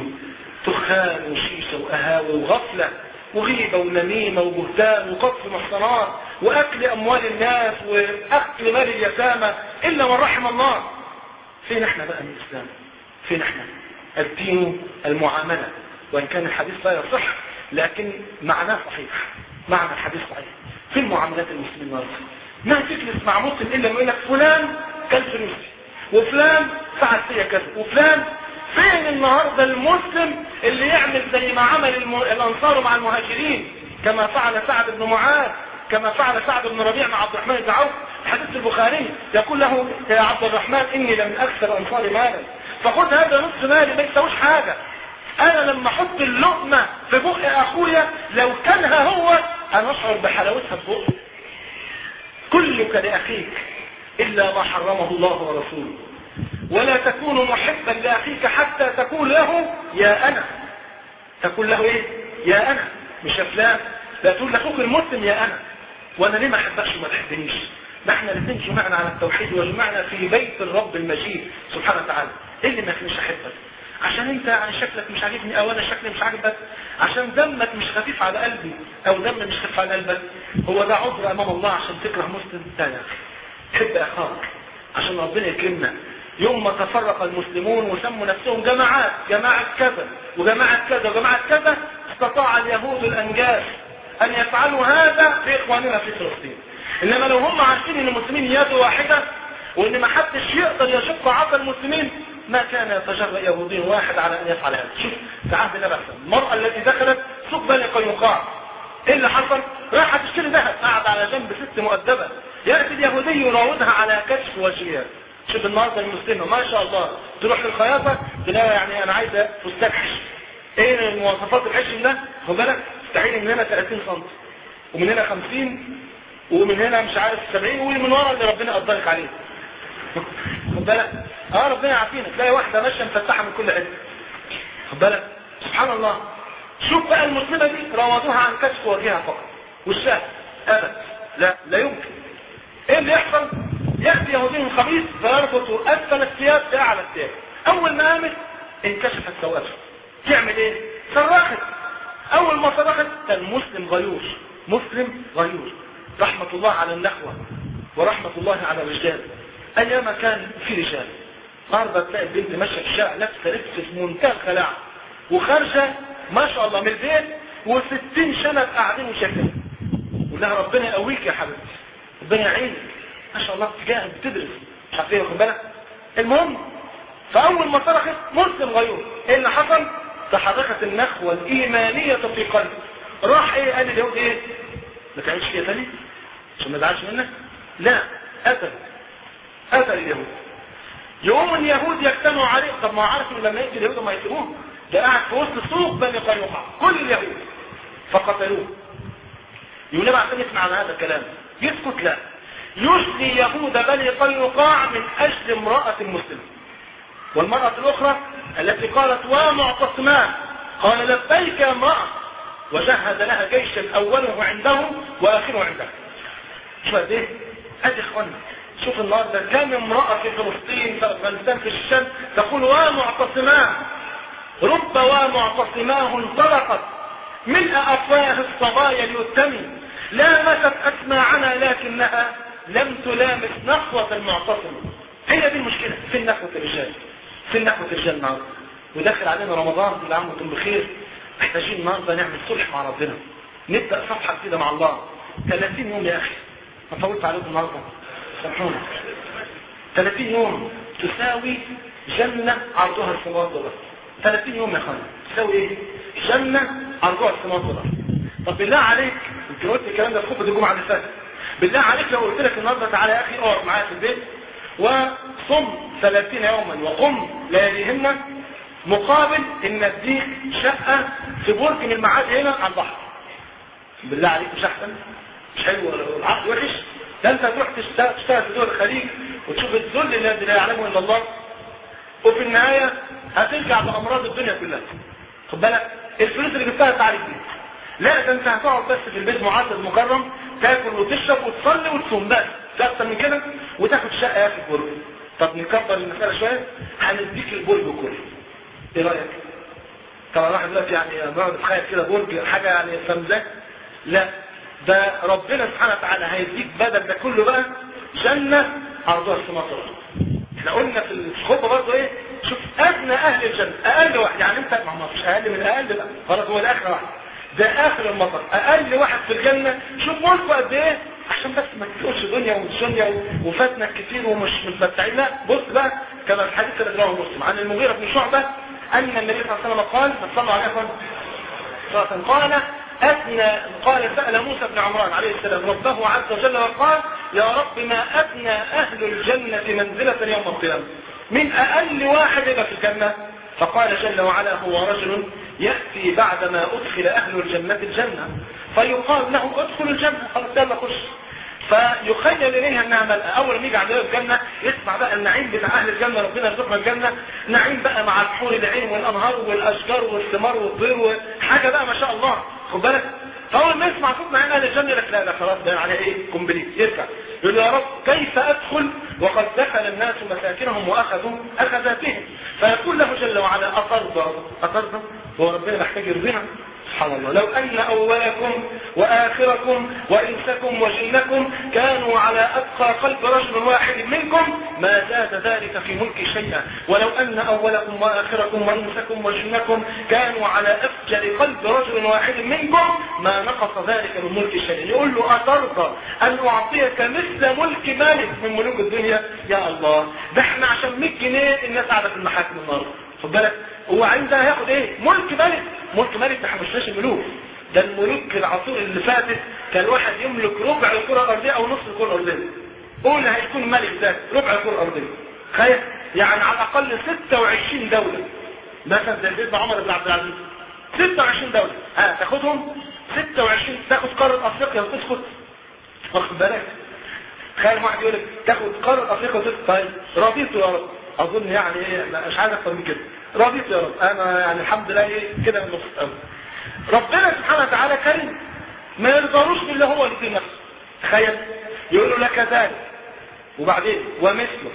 دخان وشيشه وقهاوي وغفله وغيبه ونميمه وبهتان وقذف محصنات واكل اموال الناس واكل مال اليتامى الا من رحم الله. فين احنا بقى من الاسلام؟ فين احنا؟ الدين المعامله، وان كان الحديث لا يصح لكن معناه صحيح، معنى الحديث صحيح. في المعاملات المسلمين النهارده ما تجلس مع مسلم الا يقول لك فلان كان فلوسي وفلان فعل فيا كذا وفلان. فين النهارده المسلم اللي يعمل زي ما عمل الم... الانصار مع المهاجرين، كما فعل سعد بن معاذ، كما فعل سعد بن ربيع مع عبد الرحمن بن عوف؟ حديث البخاري يقول له يا عبد الرحمن اني لمن اكثر انصار مالا فخذ هذا نصف مالي ما يساويش حاجه. انا لما احط اللقمه في بق اخويا لو كانها هو انا اشعر بحلاوتها في بقي. كلك لاخيك الا ما حرمه الله ورسوله، ولا تكون محبا لاخيك حتى تقول له يا انا. تقول له ايه؟ يا انا، مش يا فلان. لا تقول لاخوك المسلم يا انا. وانا ليه ما احبكش وما تحبنيش؟ ما احنا الاثنين جمعنا على التوحيد وجمعنا في بيت الرب المجيد سبحانه وتعالى. ايه اللي ما يخلينيش احبك؟ عشان انت يعني شكلك مش عاجبني او انا شكلي مش عاجبك؟ عشان دمك مش خفيف على قلبي او دم مش خفيف على قلبك؟ هو ده عذر امام الله عشان تكره مسلم؟ لا يا اخي، حب اخاك عشان ربنا يكرمنا. يوم ما تفرق المسلمون وسموا نفسهم جماعات، جماعة كذا وجماعة كذا وجماعة كذا، استطاع اليهود الانجاز ان يفعلوا هذا في اخواننا في فلسطين. انما لو هم عارفين ان المسلمين يد واحدة وان ما حدش يقدر يشق عصا المسلمين ما كان يتجرأ يهودي واحد على ان يفعل هذا. شوف في عهد النبي المرأة التي دخلت سوق بني قينقاع ايه اللي حصل؟ راحت تشتري ذهب، قاعد على جنب ست مؤدبة، يأتي اليهودي يراودها على كشف وجهها. شوف النهارده المسلمة ما شاء الله تروح للخياطة تلاقي يعني انا عايزة فستان حشم. ايه المواصفات الحشم ده؟ خد بالك تستحيل من هنا ثلاثين سم ومن هنا خمسين ومن هنا مش عارف سبعين ومن ورا اللي ربنا قدرك عليه. خد بالك اه ربنا يعافينا. تلاقي واحدة ماشية مفتحة من كل حته. خد بالك سبحان الله. شوف بقى المسلمة دي راودوها عن كشف وجهها فقط والشهر ابد لا لا يمكن. ايه اللي يحصل؟ يأتي يهودي من خبيث فيربط اسفل الثياب باعلى الثياب. اول ما قامت انكشفت سوءتها. تعمل ايه؟ صرخت. اول ما صرخت كان مسلم غيور، مسلم غيور. رحمة الله على النخوة ورحمة الله على الرجال. ايام كان في رجال النهارده تلاقي البنت ماشيه في الشارع لابسه لبس في منتهى الخلاعه وخارجه ما شاء الله من البيت وستين شنب قاعدين وشايفين. ولها ربنا يقويك يا حبيبتي، ربنا يعينك ما شاء الله، تجاهد بتدرس مش عارف ايه واخد بالك. المهم فاول ما صرخت مسلم غيور ايه اللي حصل؟ تحركت النخوه الايمانيه في قلبه. راح ايه؟ قال اليهود ايه؟ ما تعملش كده تاني عشان ما ازعلش منك. لا قتل قتل اليهود. يوم اليهود يجتمعوا عليه. طب ما عارف ان لما يجي اليهود ما يسيبوه، ده قاعد في وسط سوق بني قينقاع كل اليهود فقتلوه. يقول لي عشان يسمع عن هذا الكلام يسكت؟ لا، يشلي يهود بني قينقاع من اجل امرأة مسلمة، والمرأة الاخرى التي قالت ومعتصمان قال لبيك يا امرأة وجهز لها جيشا اوله عنده واخره عنده. شو قد ايه؟ ادي اخوانا شوف النهارده كم امرأة في فلسطين في افغانستان في الشام تقول ومعتصمان رب ومعتصماه انطلقت ملء افواه الصبايا اليتم لامست اسماعنا لكنها لم تلامس نخوة المعتصم. هي دي المشكلة في نخوة الرجال في نخوة الرجال النهارده. وداخل علينا رمضان كل عام وانتم بخير. محتاجين النهارده نعمل صلح مع ربنا نبدأ صفحة جديدة مع الله. ثلاثين يوم يا اخي ما طولت عليكم النهارده سامحونا. ثلاثين يوم تساوي جنة عرضها السماوات والارض. ثلاثين يوم يا اخوان تساوي ايه؟ جنة عرضها السماوات والارض. طب بالله عليك انت قلت الكلام ده في خطبة الجمعة اللي فاتت. بالله عليك لو قلت لك النهارده تعالى يا اخي اقعد معايا في البيت وصم ثلاثين يوما وقم لياليهن مقابل ان اديك شقة في برج من المعادي هنا على البحر. بالله عليك مش احسن؟ مش حلو العقد وحش؟ ده انت تروح تشتغل في دول الخليج وتشوف الذل الذي لا يعلمه الا الله وفي النهاية هترجع بامراض الدنيا كلها. خد بالك الفلوس اللي جبتها تعالج بيها. لا ده انت هتقعد بس في البيت معزز مكرم تاكل وتشرب وتصلي وتصوم بس لا اكتر من كده وتاخد شقه يا اخي في برج. طب نكبر المساله شويه هنديك البرج كله. ايه رايك؟ طبعا واحد دلوقتي يعني بيقعد يتخيل كده برج حاجه يعني فمزاج. لا ده ربنا سبحانه وتعالى هيديك بدل ده كله بقى جنه عرضها السماوات والارض. احنا قلنا في الخطبه برضه ايه؟ شوف ادنى اهل الجنه اقل واحد يعني انت ما فيش اقل من اقل بقى خلاص هو الاخر واحد ده اخر المطر اقل واحد في الجنة. شوف ملكه قد ايه عشان بس ما تقولش دنيا ومش دنيا وفاتنا كتير ومش متمتعين. لا بص بقى كما الحديث اللي رواه مسلم عن المغيرة بن شعبة ان النبي صلى الله عليه وسلم قال صلى عليه وسلم قال أثنى قال سأل موسى بن عمران عليه السلام ربه عز وجل وقال يا رب ما أثنى أهل الجنة منزلة يوم القيامة من أقل واحد يبقى في الجنة. فقال جل وعلا هو رجل يأتي بعدما أدخل أهل الجنة الجنة فيقال له ادخل الجنة خلاص يلا خش. فيخيل إليها أنها ملأ. أول ما يجي عند الجنة يسمع بقى النعيم بتاع أهل الجنة ربنا يرزقنا الجنة نعيم بقى مع الحور العين والأنهار والأشجار والثمار والطير وحاجة بقى ما شاء الله. خد بالك فأول ما يسمع صوت نعيم أهل الجنة لك لا لا خلاص ده عليه إيه كومبليت يرجع يقول يا رب كيف أدخل وقد دخل الناس مساكنهم وأخذوا أخذاتهم. فيقول له جل وعلا أترضى أترضى هو ربنا محتاج يرضينا سبحان الله. لو أن أولكم وآخركم وإنسكم وجنكم كانوا على أتقى قلب رجل واحد منكم ما زاد ذلك في ملك شيئا ولو أن أولكم وآخركم وإنسكم وجنكم كانوا على أفجر قلب رجل واحد منكم ما نقص ذلك من ملك شيئا. يقول له أترضى أن أعطيك مثل ملك مالك من ملوك الدنيا؟ يا الله ده احنا عشان مية جنيه الناس قاعدة في المحاكم النهارده. خد بالك هو عايزها ياخد ايه ملك ملك. ملك ملك ده مش ماشي الملوك ده الملوك العصور اللي فاتت كان واحد يملك ربع الكره الارضيه او نصف الكره الارضيه. قول هيكون ملك ده ربع الكره الارضيه تخيل يعني على الاقل ستة وعشرين دوله مثلا زي سيدنا عمر بن عبد العزيز ستة وعشرين دوله ها تاخدهم ستة وعشرين تاخد قاره افريقيا وتسكت. واخد بالك تخيل واحد يقول لك تاخد قاره افريقيا وتسكت. طيب رضيت يا رب اظن يعني ايه مش عايز اكتر من كده رضيت يا رب انا يعني الحمد لله ايه كده من نص قوي. ربنا سبحانه وتعالى كريم ما يرضاروش باللي هو اللي في نفسه. تخيل يقول له لك ذلك وبعدين ومثله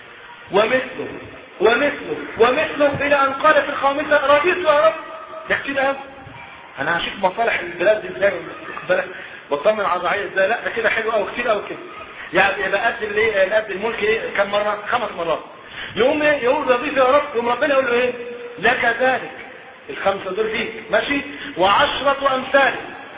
ومثله ومثله ومثله الى ان قال في الخامسه رضيت يا رب. ده كتير قوي انا هشوف مصالح البلاد دي ازاي بالك بطمن على الرعيه ازاي. لا ده كده حلو قوي كتير قوي كده يعني يبقى قد الايه قد الملك ايه كم مره خمس مرات. يقوم ايه يقول رضيت يا رب يقوم ربنا يقول له ايه لك ذلك الخمسه دول فيك ماشي وعشرة امثال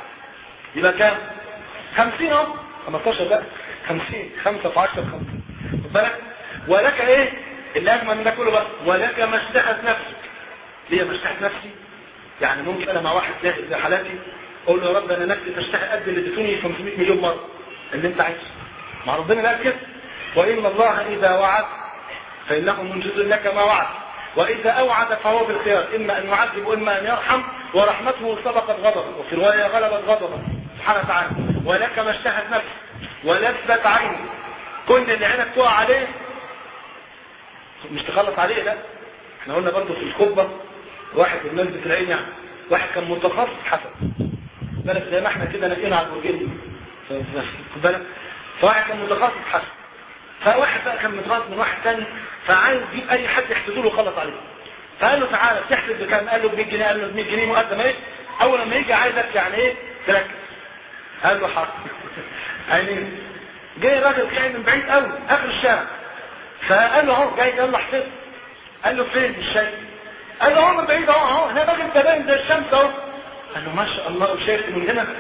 يبقى كام خمسين اهو خمستاشر لا خمسين خمسة في عشرة خمسين. خد بالك ولك ايه اللي اجمل من ده كله بقى ولك ما اشتهت نفسك. ليه ما اشتهت نفسي يعني ممكن انا مع واحد داخل زي حالاتي اقول له يا رب انا نفسي تشتهي قد اللي اديتوني خمسمية مليون مره اللي انت عايزه. مع ربنا قال كده وان الله اذا وعد فانه منجز لك ما وعد واذا اوعد فهو بالخيار اما ان يعذب واما ان يرحم ورحمته سبقت غضبه وفي روايه غلبت غضبه سبحانه وتعالى. ولك ما اشتهت نفسك ولذت عينك كل اللي عينك تقع عليه مش تخلص عليه لا احنا قلنا برضه في الخطبه واحد من الناس بتلاقيه يعني واحد كان متخصص حسن بالك زي ما احنا كده نقينا على الوجين خد بالك. فواحد كان متخصص حسن، فواحد بقى كان متخصص من واحد ثاني فعايز يجيب اي حد يحسده له وخلص عليه. فقال له تعالى تحسب بكام؟ قال له ب مية جنيه. قال له ب مية جنيه مقدم ايه؟ اول لما يجي عايزك يعني ايه تركز. قال له حاضر. عينين. جاي راجل جاي من بعيد قوي اخر الشارع، فقال له اهو جاي يلا احسب. قال له فين الشيء؟ قال له اهو من بعيد اهو اهو هنا راجل تبان زي الشمس اهو. قال له ما شاء الله وشايف من هنا.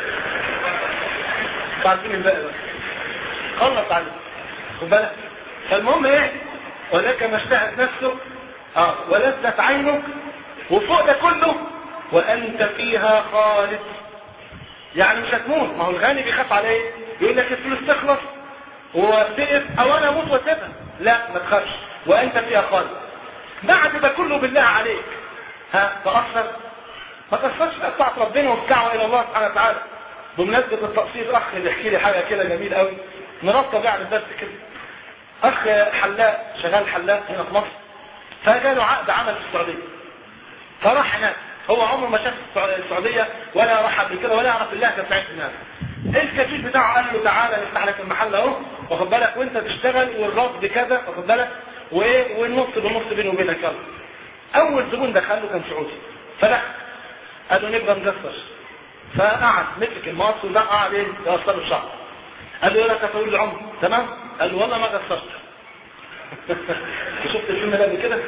بعدين الباقي بقى خلص عليه خد بالك. فالمهم ايه؟ ولك ما اشتهت نفسك اه ولذت عينك، وفوق ده كله وانت فيها خالد. يعني مش هتموت. ما هو الغني بيخاف على ايه؟ يقول لك الفلوس تخلص وتقف او انا اموت واسيبها. لا ما تخافش وانت فيها خالد. بعد ده كله بالله عليك ها تأثر؟ ما تأثرش بقى بتاعت ربنا والدعوه الى الله سبحانه وتعالى. بمناسبه التقصير اخ اللي يحكي لي حاجه كده جميل قوي نرتب يعني الدرس كده. اخ حلاق شغال حلاق هنا في مصر، فجاله عقد عمل في السعوديه فراح هناك. هو عمره ما شاف السعوديه ولا راح قبل كده ولا يعرف اللهجه بتاعت الناس. الكفيل بتاعه قال له تعالى نفتح لك المحل اهو واخد بالك وانت تشتغل والرصد كذا واخد بالك وايه والنص بالنص بيني وبينك يلا. اول زبون دخل له كان سعودي فلا قال له نبقى نقصر. فقعد مسك المقص وده قعد ايه يقصر الشعر. قال له ايه لك طويل العمر تمام؟ قال له والله ما قصرت. شفت الفيلم ده قبل كده؟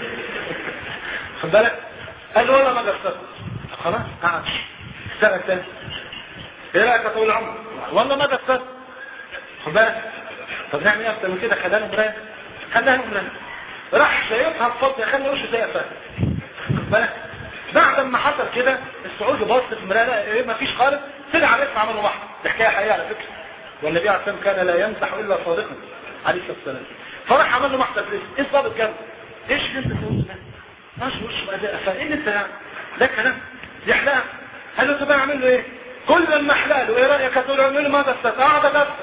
خد بالك؟ قال له والله ما قصرت. خلاص قعد اشتغل تاني. ايه رايك يا طويل العمر؟ والله ما قصرت. خد بالك؟ طب نعمل ايه اكتر من كده؟ خدها مرايه. خدها مرايه. راح شايفها بفضل خلي وشه زي قفاه. خد بالك؟ بعد ما حصل كده السعودي بص في المرايه ايه ما فيش خالص طلع عليه عمله محض. دي حكايه حقيقيه على فكره. والنبي عليه الصلاه والسلام كان لا يمسح الا صادقا عليه الصلاه والسلام. فراح عمل له محضر ليه؟ ايه الضابط جنبه؟ ايش اللي انت بتقوله ده؟ ماشي وش بقى ده قفاه. ايه اللي انت يعني؟ ده كلام دي حلاقه. قال له طب اعمل له ايه؟ كل ما احلق له ايه رايك هتقول له له ما قصرت؟ اه ده قصر.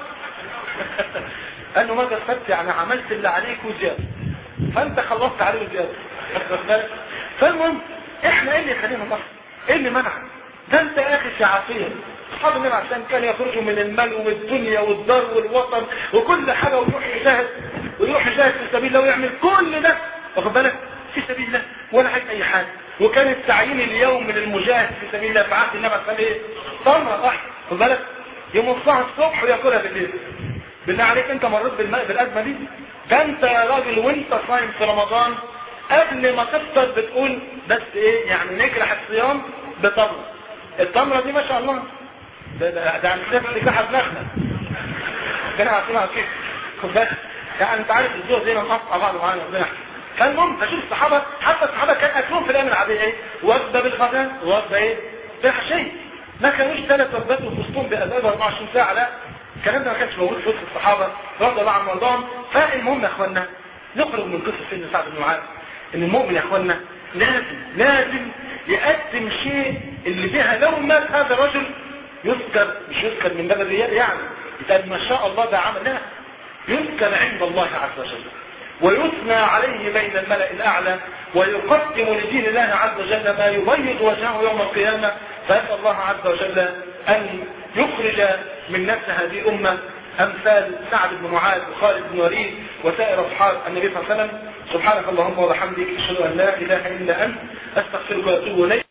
قال له ما قصرت يعني عملت اللي عليك وزياده فانت خلصت عليه وزياده. فالمهم احنا ايه اللي يخلينا نقصر؟ ايه اللي منع؟ ده انت يا اخي شعافيه. اصحاب النبي عليه السلام كانوا يخرجوا من المال والدنيا والدار والوطن وكل حاجه ويروح يجاهد ويروح يجاهد في سبيل الله ويعمل كل ده واخد بالك في سبيل الله ولا عايز اي حاجه. وكان التعيين اليوم من المجاهد في سبيل الله في عهد النبي عليه السلام ايه؟ تمره واحده واخد بالك يمصها الصبح وياكلها بالليل. بالله عليك انت مريت بالماء بالازمه دي؟ ده انت يا راجل وانت صايم في رمضان قبل ما تفطر بتقول بس ايه يعني نجرح الصيام بتمره. التمره دي ما شاء الله ده ده ده عن سبب لحد نخله كان عارفينها كده خد بالك. يعني انت عارف الزوج زي ما نقطع بعض معانا ربنا. فالمهم فشوف الصحابه حتى الصحابه كان اكلهم في الايام العاديه ايه؟ وجبه بالغداء ووجبه ايه؟ بالعشيه. ما كانوش ثلاث وجبات وفستون بأداب أربعة وعشرين ساعه. لا الكلام ده ما كانش موجود في وسط الصحابه رضي الله عنهم وارضاهم. فالمهم يا اخوانا نخرج من قصه سيدنا سعد بن معاذ ان المؤمن يا اخوانا لازم لازم يقدم شيء اللي فيها لو مات هذا الرجل يذكر مش يذكر من باب الرياء يعني يتقال ما شاء الله ده عمل لا يذكر عند الله عز وجل ويثنى عليه بين الملأ الأعلى ويقدم لدين الله عز وجل ما يبيض وجهه يوم القيامة. فأسأل الله عز وجل أن يخرج من نفس هذه الأمة أمثال سعد بن معاذ وخالد بن وليد وسائر أصحاب النبي صلى الله عليه وسلم. سبحانك اللهم وبحمدك أشهد أن لا إله إلا أنت أستغفرك وأتوب إليك.